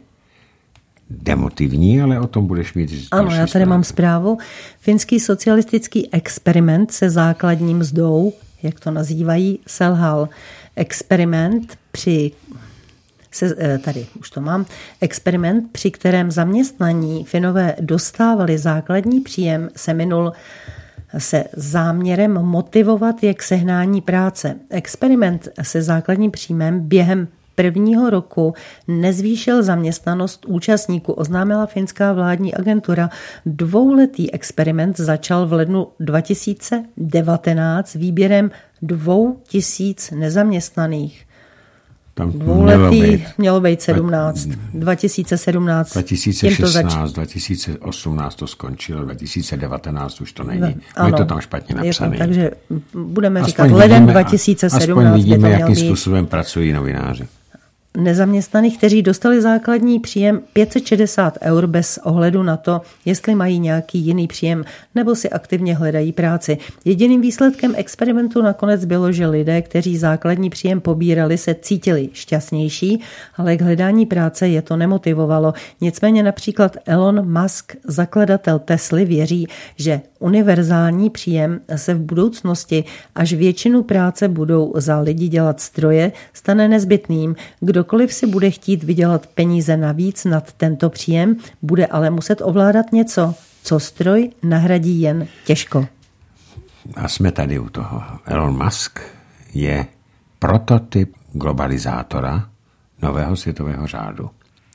demotivní, ale o tom budeš mít. Ano, já tady strany. Mám zprávu. Finský socialistický experiment se základní mzdou, jak to nazývají, selhal. Experiment při Se, tady už to mám, experiment, při kterém zaměstnaní Finové dostávali základní příjem, se minul se záměrem motivovat je k sehnání práce. Experiment se základním příjmem během prvního roku nezvýšil zaměstnanost účastníků, oznámila finská vládní agentura. Dvouletý experiment začal v lednu dva tisíce devatenáct výběrem dvou tisíc nezaměstnaných. Dvouletý mělo být, mělo být sedmnáct, dva tisíce sedmnáct, dva tisíce šestnáct, dva tisíce osmnáct to skončilo, dva tisíce devatenáct už to není. Ano, je to tam špatně napsané. Takže budeme aspoň říkat leden dva tisíce sedmnáct. Aspoň vidíme, jakým způsobem pracují novináři. Nezaměstnaných, kteří dostali základní příjem pět set šedesát eur bez ohledu na to, jestli mají nějaký jiný příjem nebo si aktivně hledají práci. Jediným výsledkem experimentu nakonec bylo, že lidé, kteří základní příjem pobírali, se cítili šťastnější, ale k hledání práce je to nemotivovalo. Nicméně například Elon Musk, zakladatel Tesly, věří, že univerzální příjem se v budoucnosti, až většinu práce budou za lidi dělat stroje, stane nezbytným. Kdokoliv si bude chtít vydělat peníze navíc nad tento příjem, bude ale muset ovládat něco, co stroj nahradí jen těžko. A jsme tady u toho. Elon Musk je prototyp globalizátora nového světového řádu.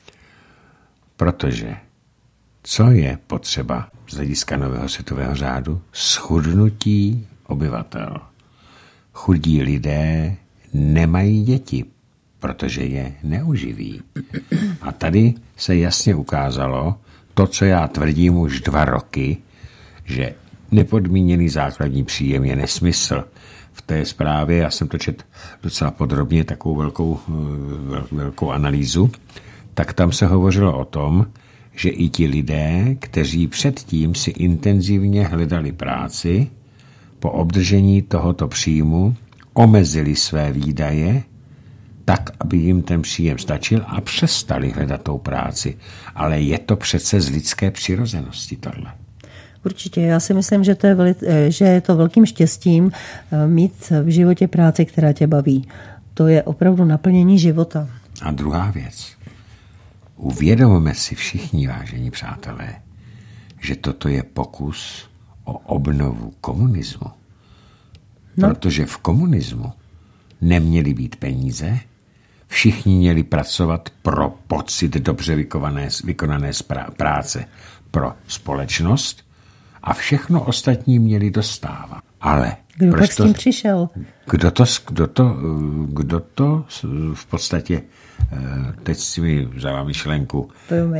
Protože co je potřeba z hlediska nového světového řádu? Schudnutí obyvatel. Chudí lidé nemají děti, protože je neuživí. A tady se jasně ukázalo to, co já tvrdím už dva roky, že nepodmíněný základní příjem je nesmysl. V té zprávě, já jsem to četl docela podrobně, takovou velkou, velkou analýzu, tak tam se hovořilo o tom, že i ti lidé, kteří předtím si intenzivně hledali práci, po obdržení tohoto příjmu omezili své výdaje tak, aby jim ten příjem stačil a přestali hledat tou práci. Ale je to přece z lidské přirozenosti tohle. Určitě, já si myslím, že, to je, veli, že je to velkým štěstím mít v životě práci, která tě baví. To je opravdu naplnění života. A druhá věc. Uvědomíme si všichni, vážení přátelé, že toto je pokus o obnovu komunismu. No. Protože v komunismu neměly být peníze, všichni měli pracovat pro pocit dobře vykonané, vykonané práce. pro společnost a všechno ostatní měli dostávat. Ale kdo pak s tím přišel? Kdo to, kdo, to, kdo to v podstatě, teď si mi vzala myšlenku,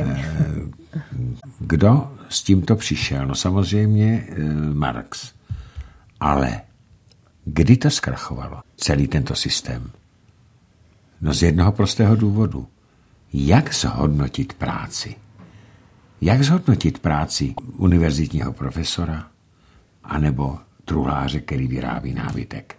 kdo s tímto přišel? No samozřejmě Marx. Ale kdy to zkrachovalo, celý tento systém? No z jednoho prostého důvodu. Jak zhodnotit práci? Jak zhodnotit práci univerzitního profesora anebo truhláře, který vyrábí nábytek?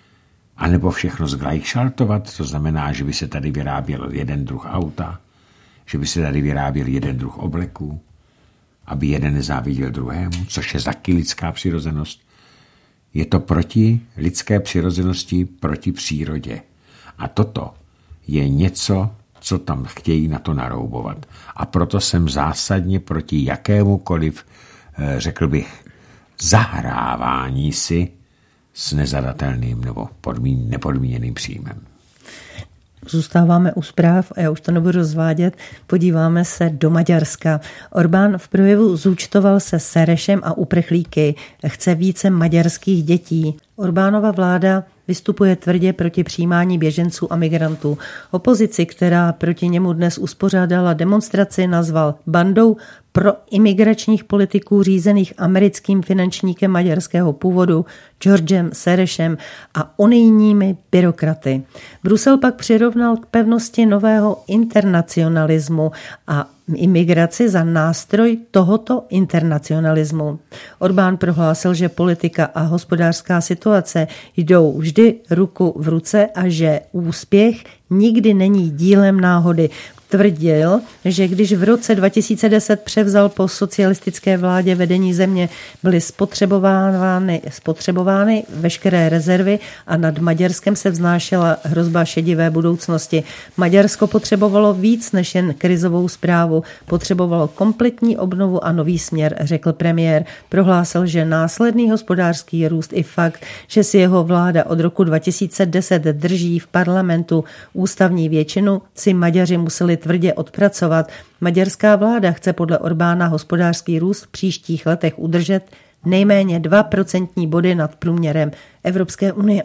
A nebo všechno zglajšaltovat, to znamená, že by se tady vyráběl jeden druh auta, že by se tady vyráběl jeden druh obleků, aby jeden nezáviděl druhému, což je taky lidská přirozenost. Je to proti lidské přirozenosti, proti přírodě. A toto je něco, co tam chtějí na to naroubovat. A proto jsem zásadně proti jakémukoliv, řekl bych, zahrávání si s nezadatelným nebo podmín, nepodmíněným příjmem. Zůstáváme u zpráv a já už to nebudu rozvádět. Podíváme se do Maďarska. Orbán v projevu zúčtoval se Serešem a uprchlíky. Chce více maďarských dětí. Orbánova vláda vystupuje tvrdě proti přijímání běženců a migrantů. Opozici, která proti němu dnes uspořádala demonstraci, nazval bandou pro imigračních politiků řízených americkým finančníkem maďarského původu Georgem Serešem a unijními byrokraty. Brusel pak přirovnal k pevnosti nového internacionalismu a imigraci za nástroj tohoto internacionalismu. Orbán prohlásil, že politika a hospodářská situace jdou vždy ruku v ruce a že úspěch nikdy není dílem náhody. Tvrdil, že když v roce dva tisíce deset převzal po socialistické vládě vedení země, byly spotřebovány, spotřebovány veškeré rezervy a nad Maďarskem se vznášela hrozba šedivé budoucnosti. Maďarsko potřebovalo víc než jen krizovou správu, potřebovalo kompletní obnovu a nový směr, řekl premiér. Prohlásil, že následný hospodářský růst i fakt, že si jeho vláda od roku dva tisíce deset drží v parlamentu ústavní většinu, si Maďaři museli tvrdě odpracovat. Maďarská vláda chce podle Orbána hospodářský růst v příštích letech udržet nejméně dva procentní body nad průměrem Evropské unie.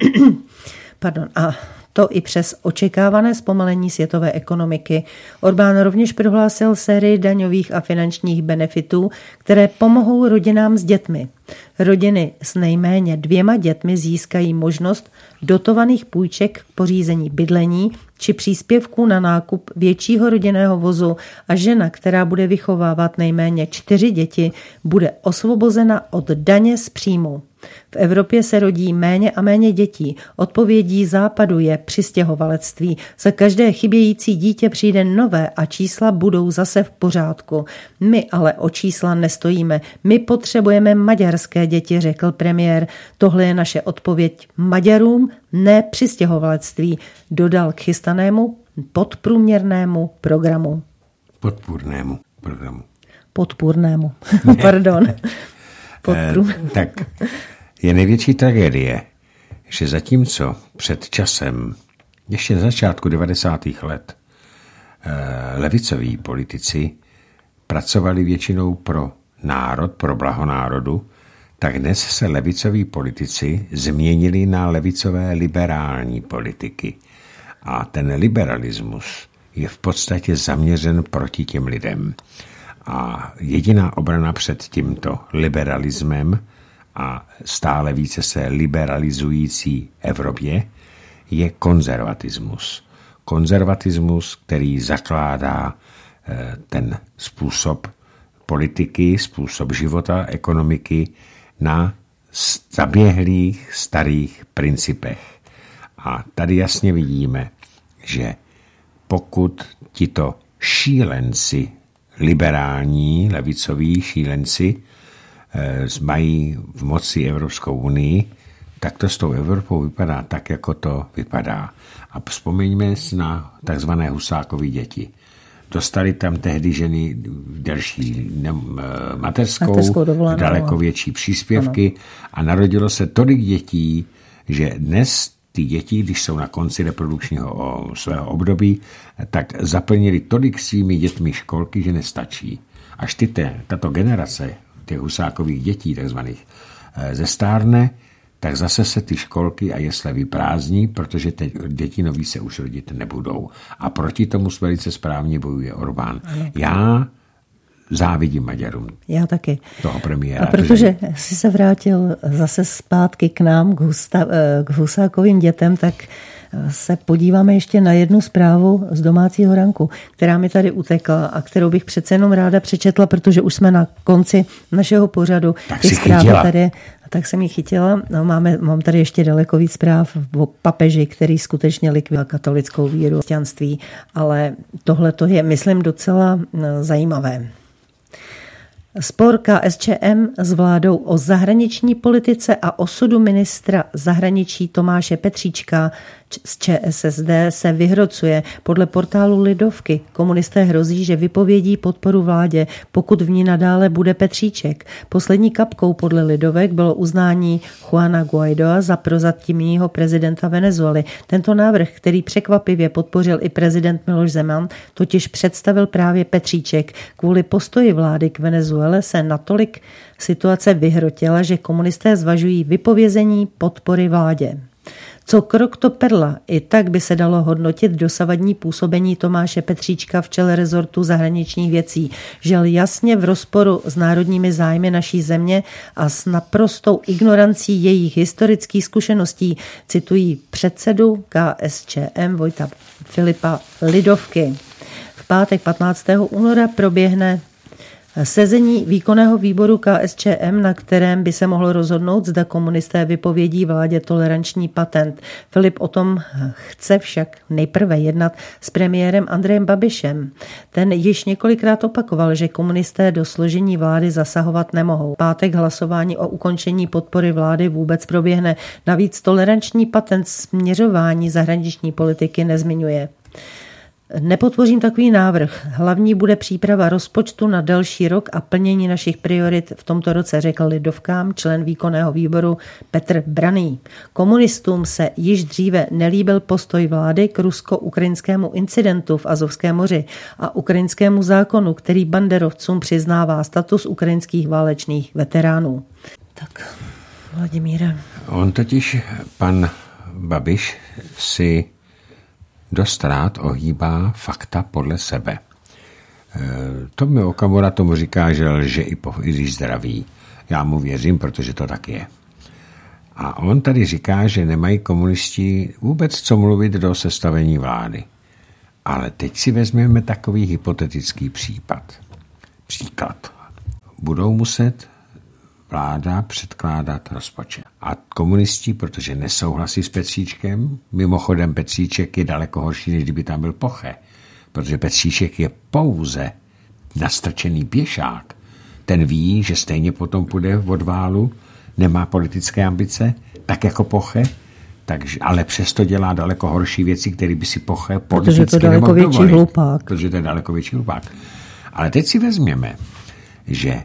Pardon. A to i přes očekávané zpomalení světové ekonomiky. Orbán rovněž prohlásil sérii daňových a finančních benefitů, které pomohou rodinám s dětmi. Rodiny s nejméně dvěma dětmi získají možnost dotovaných půjček k pořízení bydlení či příspěvků na nákup většího rodinného vozu a žena, která bude vychovávat nejméně čtyři děti, bude osvobozena od daně z příjmu. V Evropě se rodí méně a méně dětí. Odpovědí Západu je přistěhovalectví. Za každé chybějící dítě přijde nové a čísla budou zase v pořádku. My ale o čísla nestojíme. My potřebujeme maďarské děti, řekl premiér. Tohle je naše odpověď Maďarům, ne přistěhovalectví, dodal k chystanému podprůměrnému programu. Podpůrnému programu. Podpůrnému, pardon. Podprům... Eh, tak je největší tragédie, že zatímco před časem, ještě na začátku devadesátých let, eh, levicoví politici pracovali většinou pro národ, pro blaho národu, tak dnes se levicoví politici změnili na levicové liberální politiky. A ten liberalismus je v podstatě zaměřen proti těm lidem. A jediná obrana před tímto liberalismem a stále více se liberalizující Evropě je konzervatismus. Konzervatismus, který zakládá ten způsob politiky, způsob života, ekonomiky na zaběhlých starých principech. A tady jasně vidíme, že pokud tito šílenci, liberální, levicoví šílenci eh, mají v moci Evropskou unii, tak to s tou Evropou vypadá tak, jako to vypadá. A vzpomeňme na takzvané Husákovy děti. Dostali tam tehdy ženy delší ne, mateřskou, mateřskou daleko větší příspěvky ano. A narodilo se tolik dětí, že dnes ty děti, když jsou na konci reprodukčního svého období, tak zaplnili tolik svými dětmi školky, že nestačí. až ty te, tato generace těch Husákových dětí takzvaných zestárne, tak zase se ty školky a jesle vyprázdní, protože ty děti noví se už rodit nebudou. A proti tomu velice správně bojuje Orbán. Já závidím Maďarům. Já taky. Toho premiéra. A protože jsi se vrátil zase zpátky k nám, k, Husta, k Husákovým dětem, tak se podíváme ještě na jednu zprávu z domácího ranku, která mi tady utekla a kterou bych přece jenom ráda přečetla, protože už jsme na konci našeho pořadu. Tak si chytila. Tady, tak jsem ji chytila. No, máme, mám tady ještě daleko víc zpráv o papeži, který skutečně likvidoval katolickou víru, křesťanství, ale tohle to je, myslím, docela zajímavé. Spor K S Č M s vládou o zahraniční politice a osudu ministra zahraničí Tomáše Petříčka z Č S S D se vyhrocuje. Podle portálu Lidovky komunisté hrozí, že vypovědí podporu vládě, pokud v ní nadále bude Petříček. Poslední kapkou podle Lidovek bylo uznání Juana Guaidoa za prozatímního prezidenta Venezuely. Tento návrh, který překvapivě podpořil i prezident Miloš Zeman, totiž představil právě Petříček. Kvůli postoji vlády k Venezuele se natolik situace vyhrotila, že komunisté zvažují vypovězení podpory vládě. Co krok to perla, i tak by se dalo hodnotit dosavadní působení Tomáše Petříčka v čele rezortu zahraničních věcí. Žel jasně v rozporu s národními zájmy naší země a s naprostou ignorancí jejich historických zkušeností, citují předsedu K S Č M Vojta Filipa Lidovky. V pátek patnáctého února proběhne sezení výkonného výboru K S Č M, na kterém by se mohlo rozhodnout, zda komunisté vypovědí vládě toleranční patent. Filip o tom chce však nejprve jednat s premiérem Andrejem Babišem. Ten již několikrát opakoval, že komunisté do složení vlády zasahovat nemohou. Pátek hlasování o ukončení podpory vlády vůbec proběhne. Navíc toleranční patent směřování zahraniční politiky nezmiňuje. Nepodpořím takový návrh. Hlavní bude příprava rozpočtu na další rok a plnění našich priorit v tomto roce, řekl Lidovkám člen výkonného výboru Petr Braný. Komunistům se již dříve nelíbil postoj vlády k rusko-ukrajinskému incidentu v Azovském moři a ukrajinskému zákonu, který banderovcům přiznává status ukrajinských válečných veteránů. Tak, Vladimíre. On totiž, pan Babiš, si dost rád ohýbá fakta podle sebe. E, to mi Okamura tomu říká, že lže i, po, i když zdraví. Já mu věřím, protože to tak je. A on tady říká, že nemají komunisti vůbec co mluvit do sestavení vlády. Ale teď si vezmeme takový hypotetický případ. Příklad. Budou muset vláda předkládat rozpočet. A komunisti, protože nesouhlasí s Petříčkem, mimochodem Petříček je daleko horší, než kdyby tam byl Poche, protože Petříček je pouze nastrčený pěšák. Ten ví, že stejně potom půjde v odválu, nemá politické ambice, tak jako Poche, takže, ale přesto dělá daleko horší věci, které by si Poche politicky nemohl dovolit. Větší hlupák. Protože to je daleko větší hlupák. Ale teď si vezměme, že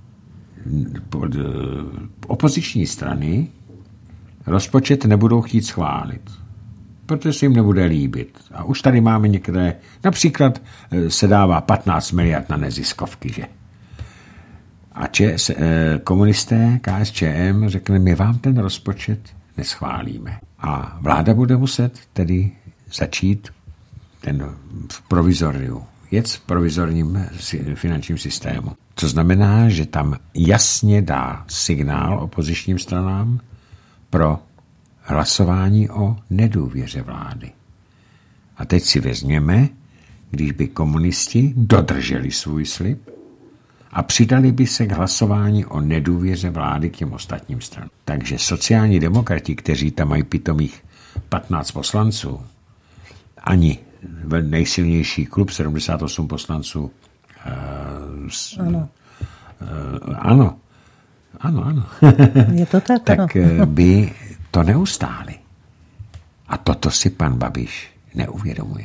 opoziční strany rozpočet nebudou chtít schválit, protože se jim nebude líbit. A už tady máme některé, například se dává patnáct miliard na neziskovky, že? A če, komunisté K S Č M řekne, my vám ten rozpočet neschválíme. A vláda bude muset tedy začít ten provizoriu. Jet v provizorním finančním systému. To znamená, že tam jasně dá signál opozičním stranám pro hlasování o nedůvěře vlády. A teď si vezměme, když by komunisti dodrželi svůj slib a přidali by se k hlasování o nedůvěře vlády k těm ostatním stranám. Takže sociální demokrati, kteří tam mají pitomých patnáct poslanců, ani nejsilnější klub, sedmdesát osm poslanců. Uh, ano. Uh, ano. Ano, ano. Je to tak, tak ano. by to neustáli. A toto si pan Babiš neuvědomuje.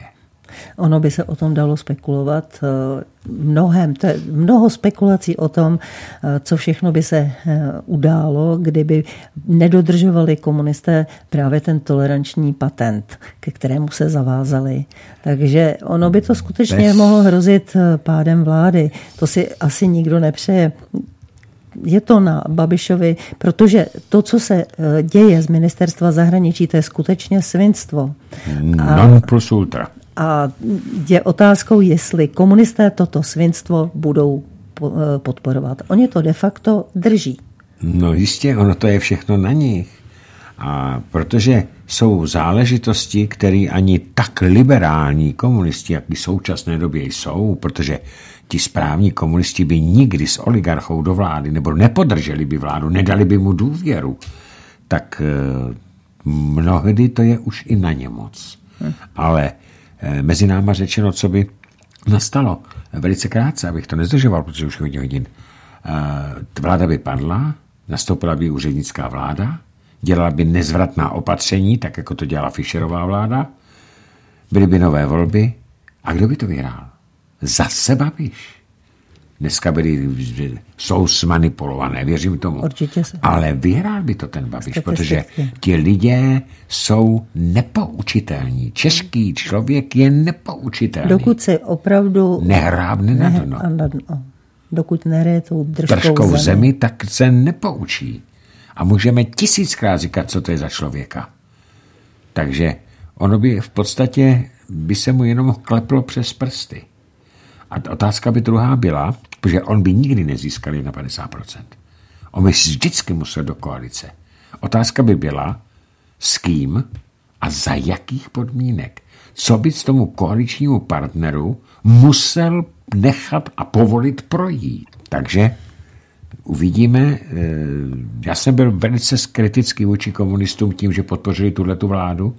Ono by se o tom dalo spekulovat mnohem, to je mnoho spekulací o tom, co všechno by se událo, kdyby nedodržovali komunisté právě ten toleranční patent, ke kterému se zavázali. Takže ono by to skutečně Bez... mohlo hrozit pádem vlády. To si asi nikdo nepřeje. Je to na Babišovi, protože to, co se děje z ministerstva zahraničí, to je skutečně svinstvo. Non plus ultra. A je otázkou, jestli komunisté toto svinstvo budou podporovat. Oni to de facto drží. No jistě, ono to je všechno na nich. A protože jsou záležitosti, které ani tak liberální komunisti, jak i v současné době jsou, protože ti správní komunisti by nikdy s oligarchou do vlády, nebo nepodrželi by vládu, nedali by mu důvěru, tak mnohdy to je už i na ně moc. Hm. Ale mezi náma řečeno, co by nastalo. Velice krátce, abych to nezdržoval, protože už hodně hodin. Vláda by padla, nastoupila by úřednická vláda, dělala by nezvratná opatření, tak jako to dělala Fischerová vláda, byly by nové volby. A kdo by to vyhrál? Zase Babiš. Dneska byly, jsou zmanipulované, věřím tomu. Určitě se. Ale vyhrál by to ten Babiš, protože ti lidé jsou nepoučitelní. Český člověk je nepoučitelný. Dokud se opravdu nehrábne na dno. Dokud nehraje tou držkou, držkou zemi. zemi, tak se nepoučí. A můžeme tisíckrát říkat, co to je za člověka. Takže ono by v podstatě by se mu jenom kleplo přes prsty. A otázka by druhá byla, protože on by nikdy nezískal na padesát procent. On by vždycky musel do koalice. Otázka by byla, s kým a za jakých podmínek. Co by s tomu koaličnímu partneru musel nechat a povolit projít. Takže uvidíme. Já jsem byl velice kritický vůči komunistům tím, že podpořili tuhletu vládu,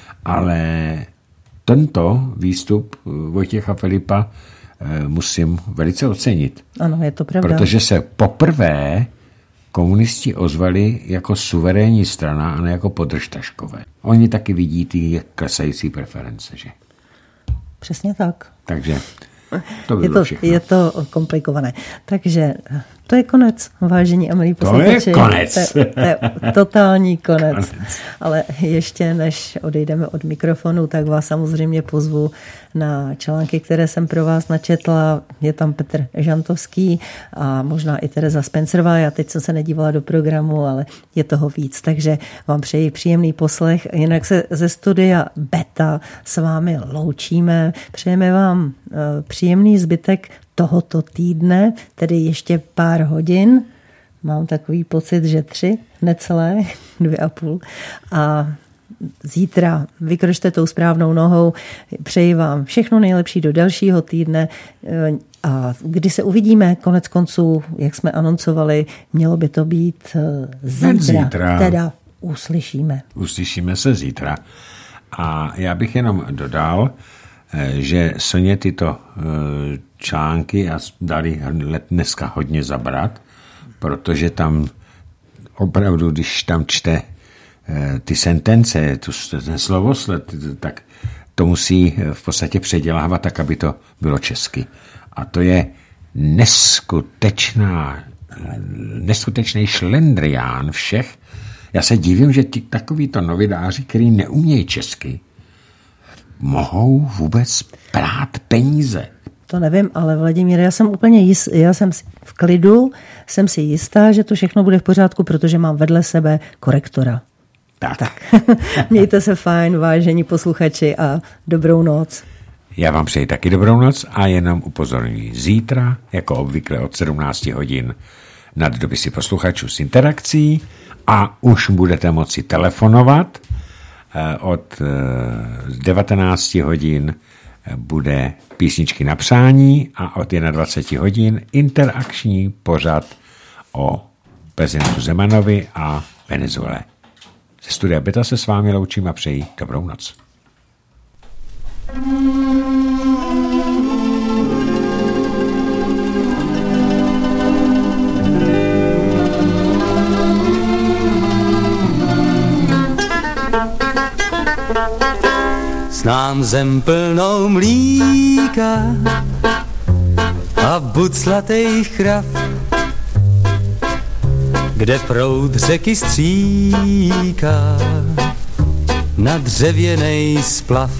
ale tento výstup Vojtěcha Filipa musím velice ocenit. Ano, je to pravda. Protože se poprvé komunisti ozvali jako suverénní strana a ne jako podržtaškové. Oni taky vidí ty klesající preference, že? Přesně tak. Takže to by je, bylo to, všechno. Je to komplikované. Takže to je konec, vážení a milí posluchači. To je konec. To, to je totální konec. konec. Ale ještě než odejdeme od mikrofonu, tak vás samozřejmě pozvu na články, které jsem pro vás načetla. Je tam Petr Žantovský a možná i Tereza Spencerová. Já teď jsem se nedívala do programu, ale je toho víc. Takže vám přeji příjemný poslech. Jinak se ze studia Beta s vámi loučíme. Přejeme vám příjemný zbytek tohoto týdne, tedy ještě pár hodin. Mám takový pocit, že tři, necelé, dvě a půl. A zítra vykročte tou správnou nohou. Přeji vám všechno nejlepší do dalšího týdne. A kdy se uvidíme, konec konců, jak jsme anoncovali, mělo by to být zítra. zítra. Teda uslyšíme. Uslyšíme se zítra. A já bych jenom dodal, že Soně tyto články a dali dneska hodně zabrat, protože tam opravdu, když tam čte ty sentence, tu, ten slovosled, tak to musí v podstatě předělávat tak, aby to bylo česky. A to je neskutečná, neskutečný šlendrián všech. Já se divím, že ti takovýto novináři, který neumějí česky, mohou vůbec brát peníze. To nevím, ale Vladimír, já jsem úplně jist, já jsem v klidu, jsem si jistá, že to všechno bude v pořádku, protože mám vedle sebe korektora. Tak. tak. Mějte se fajn, vážení posluchači, a dobrou noc. Já vám přeji taky dobrou noc a jenom upozorňuji. Zítra, jako obvykle od sedmnáct hodin, nad dopisy posluchačů s interakcí a už budete moci telefonovat. Od devatenáct hodin bude písničky na přání a od dvacet jedna hodin interakční pořad o prezidentu Zemanovi a Venezuele. Ze studia Beta se s vámi loučím a přeji dobrou noc. Znám zem plnou mlíka a buclatých krav, kde proud řeky stříká na dřevěnej splav.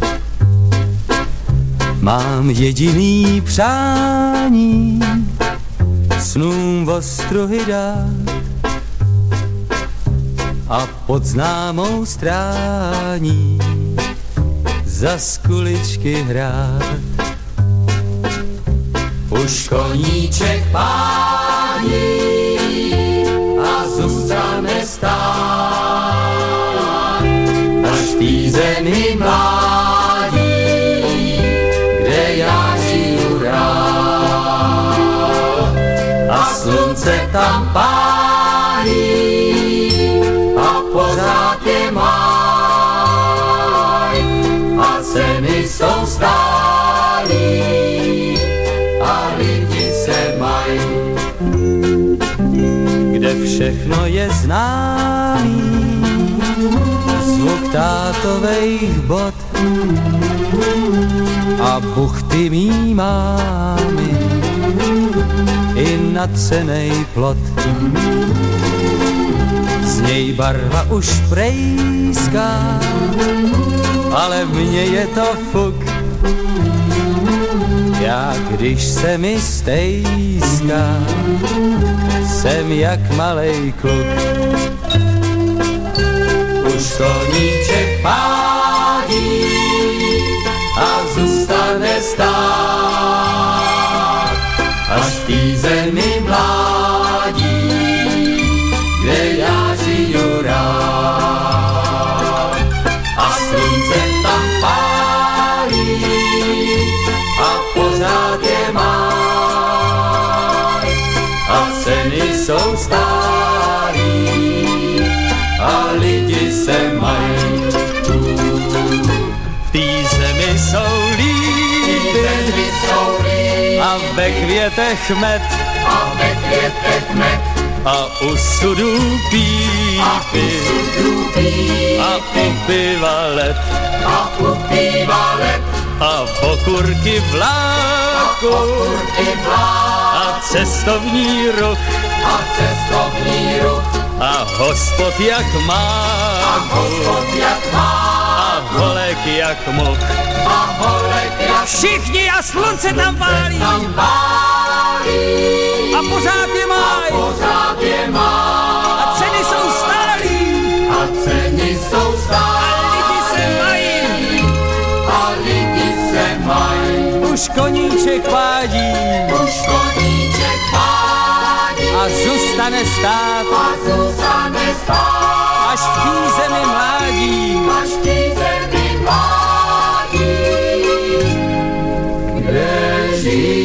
Mám jediný přání snům ostruhy dát a pod známou strání zas kuličky hrát. Už koníček pání a zůstane stát až v tý zemi mládí, kde já žiju rád. A slunce tam pálí a pořád je máj a ceny jsou stálí a lidi se mají. Kde všechno je známý, zvuk tátovejch bot a buchty mý mámy i natřenej plot. Z něj barva už prejská, ale v mně je to fuk. Já když se mi stejská, jsem jak malej kluk. Už koníček pádí a zůstane stát až v tý zemi mládí, kde já žiju rád. A slunce tam pálí a pořád je máj a ceny jsou stálí a lidi se mají. V tý zemi jsou lípy a ve květech med a ve květech med a u sudů pípy a u piva led a u piva led a okurky vláku a cestovní ruch a cestovní ruch a hospod jak máku a hospod jak máku a holek jak muk a holek jak všichni a slunce tam pálí tam pálí a pořád je máj a pořád je máj a ceny jsou stálí a ceny jsou stálí a lidi se mají a lidi se mají. už koníček pádí Už koníček pádí a zůstane stát a zůstane stát až v tý zemi mládí, až v tý zemi mládí, kde žijí.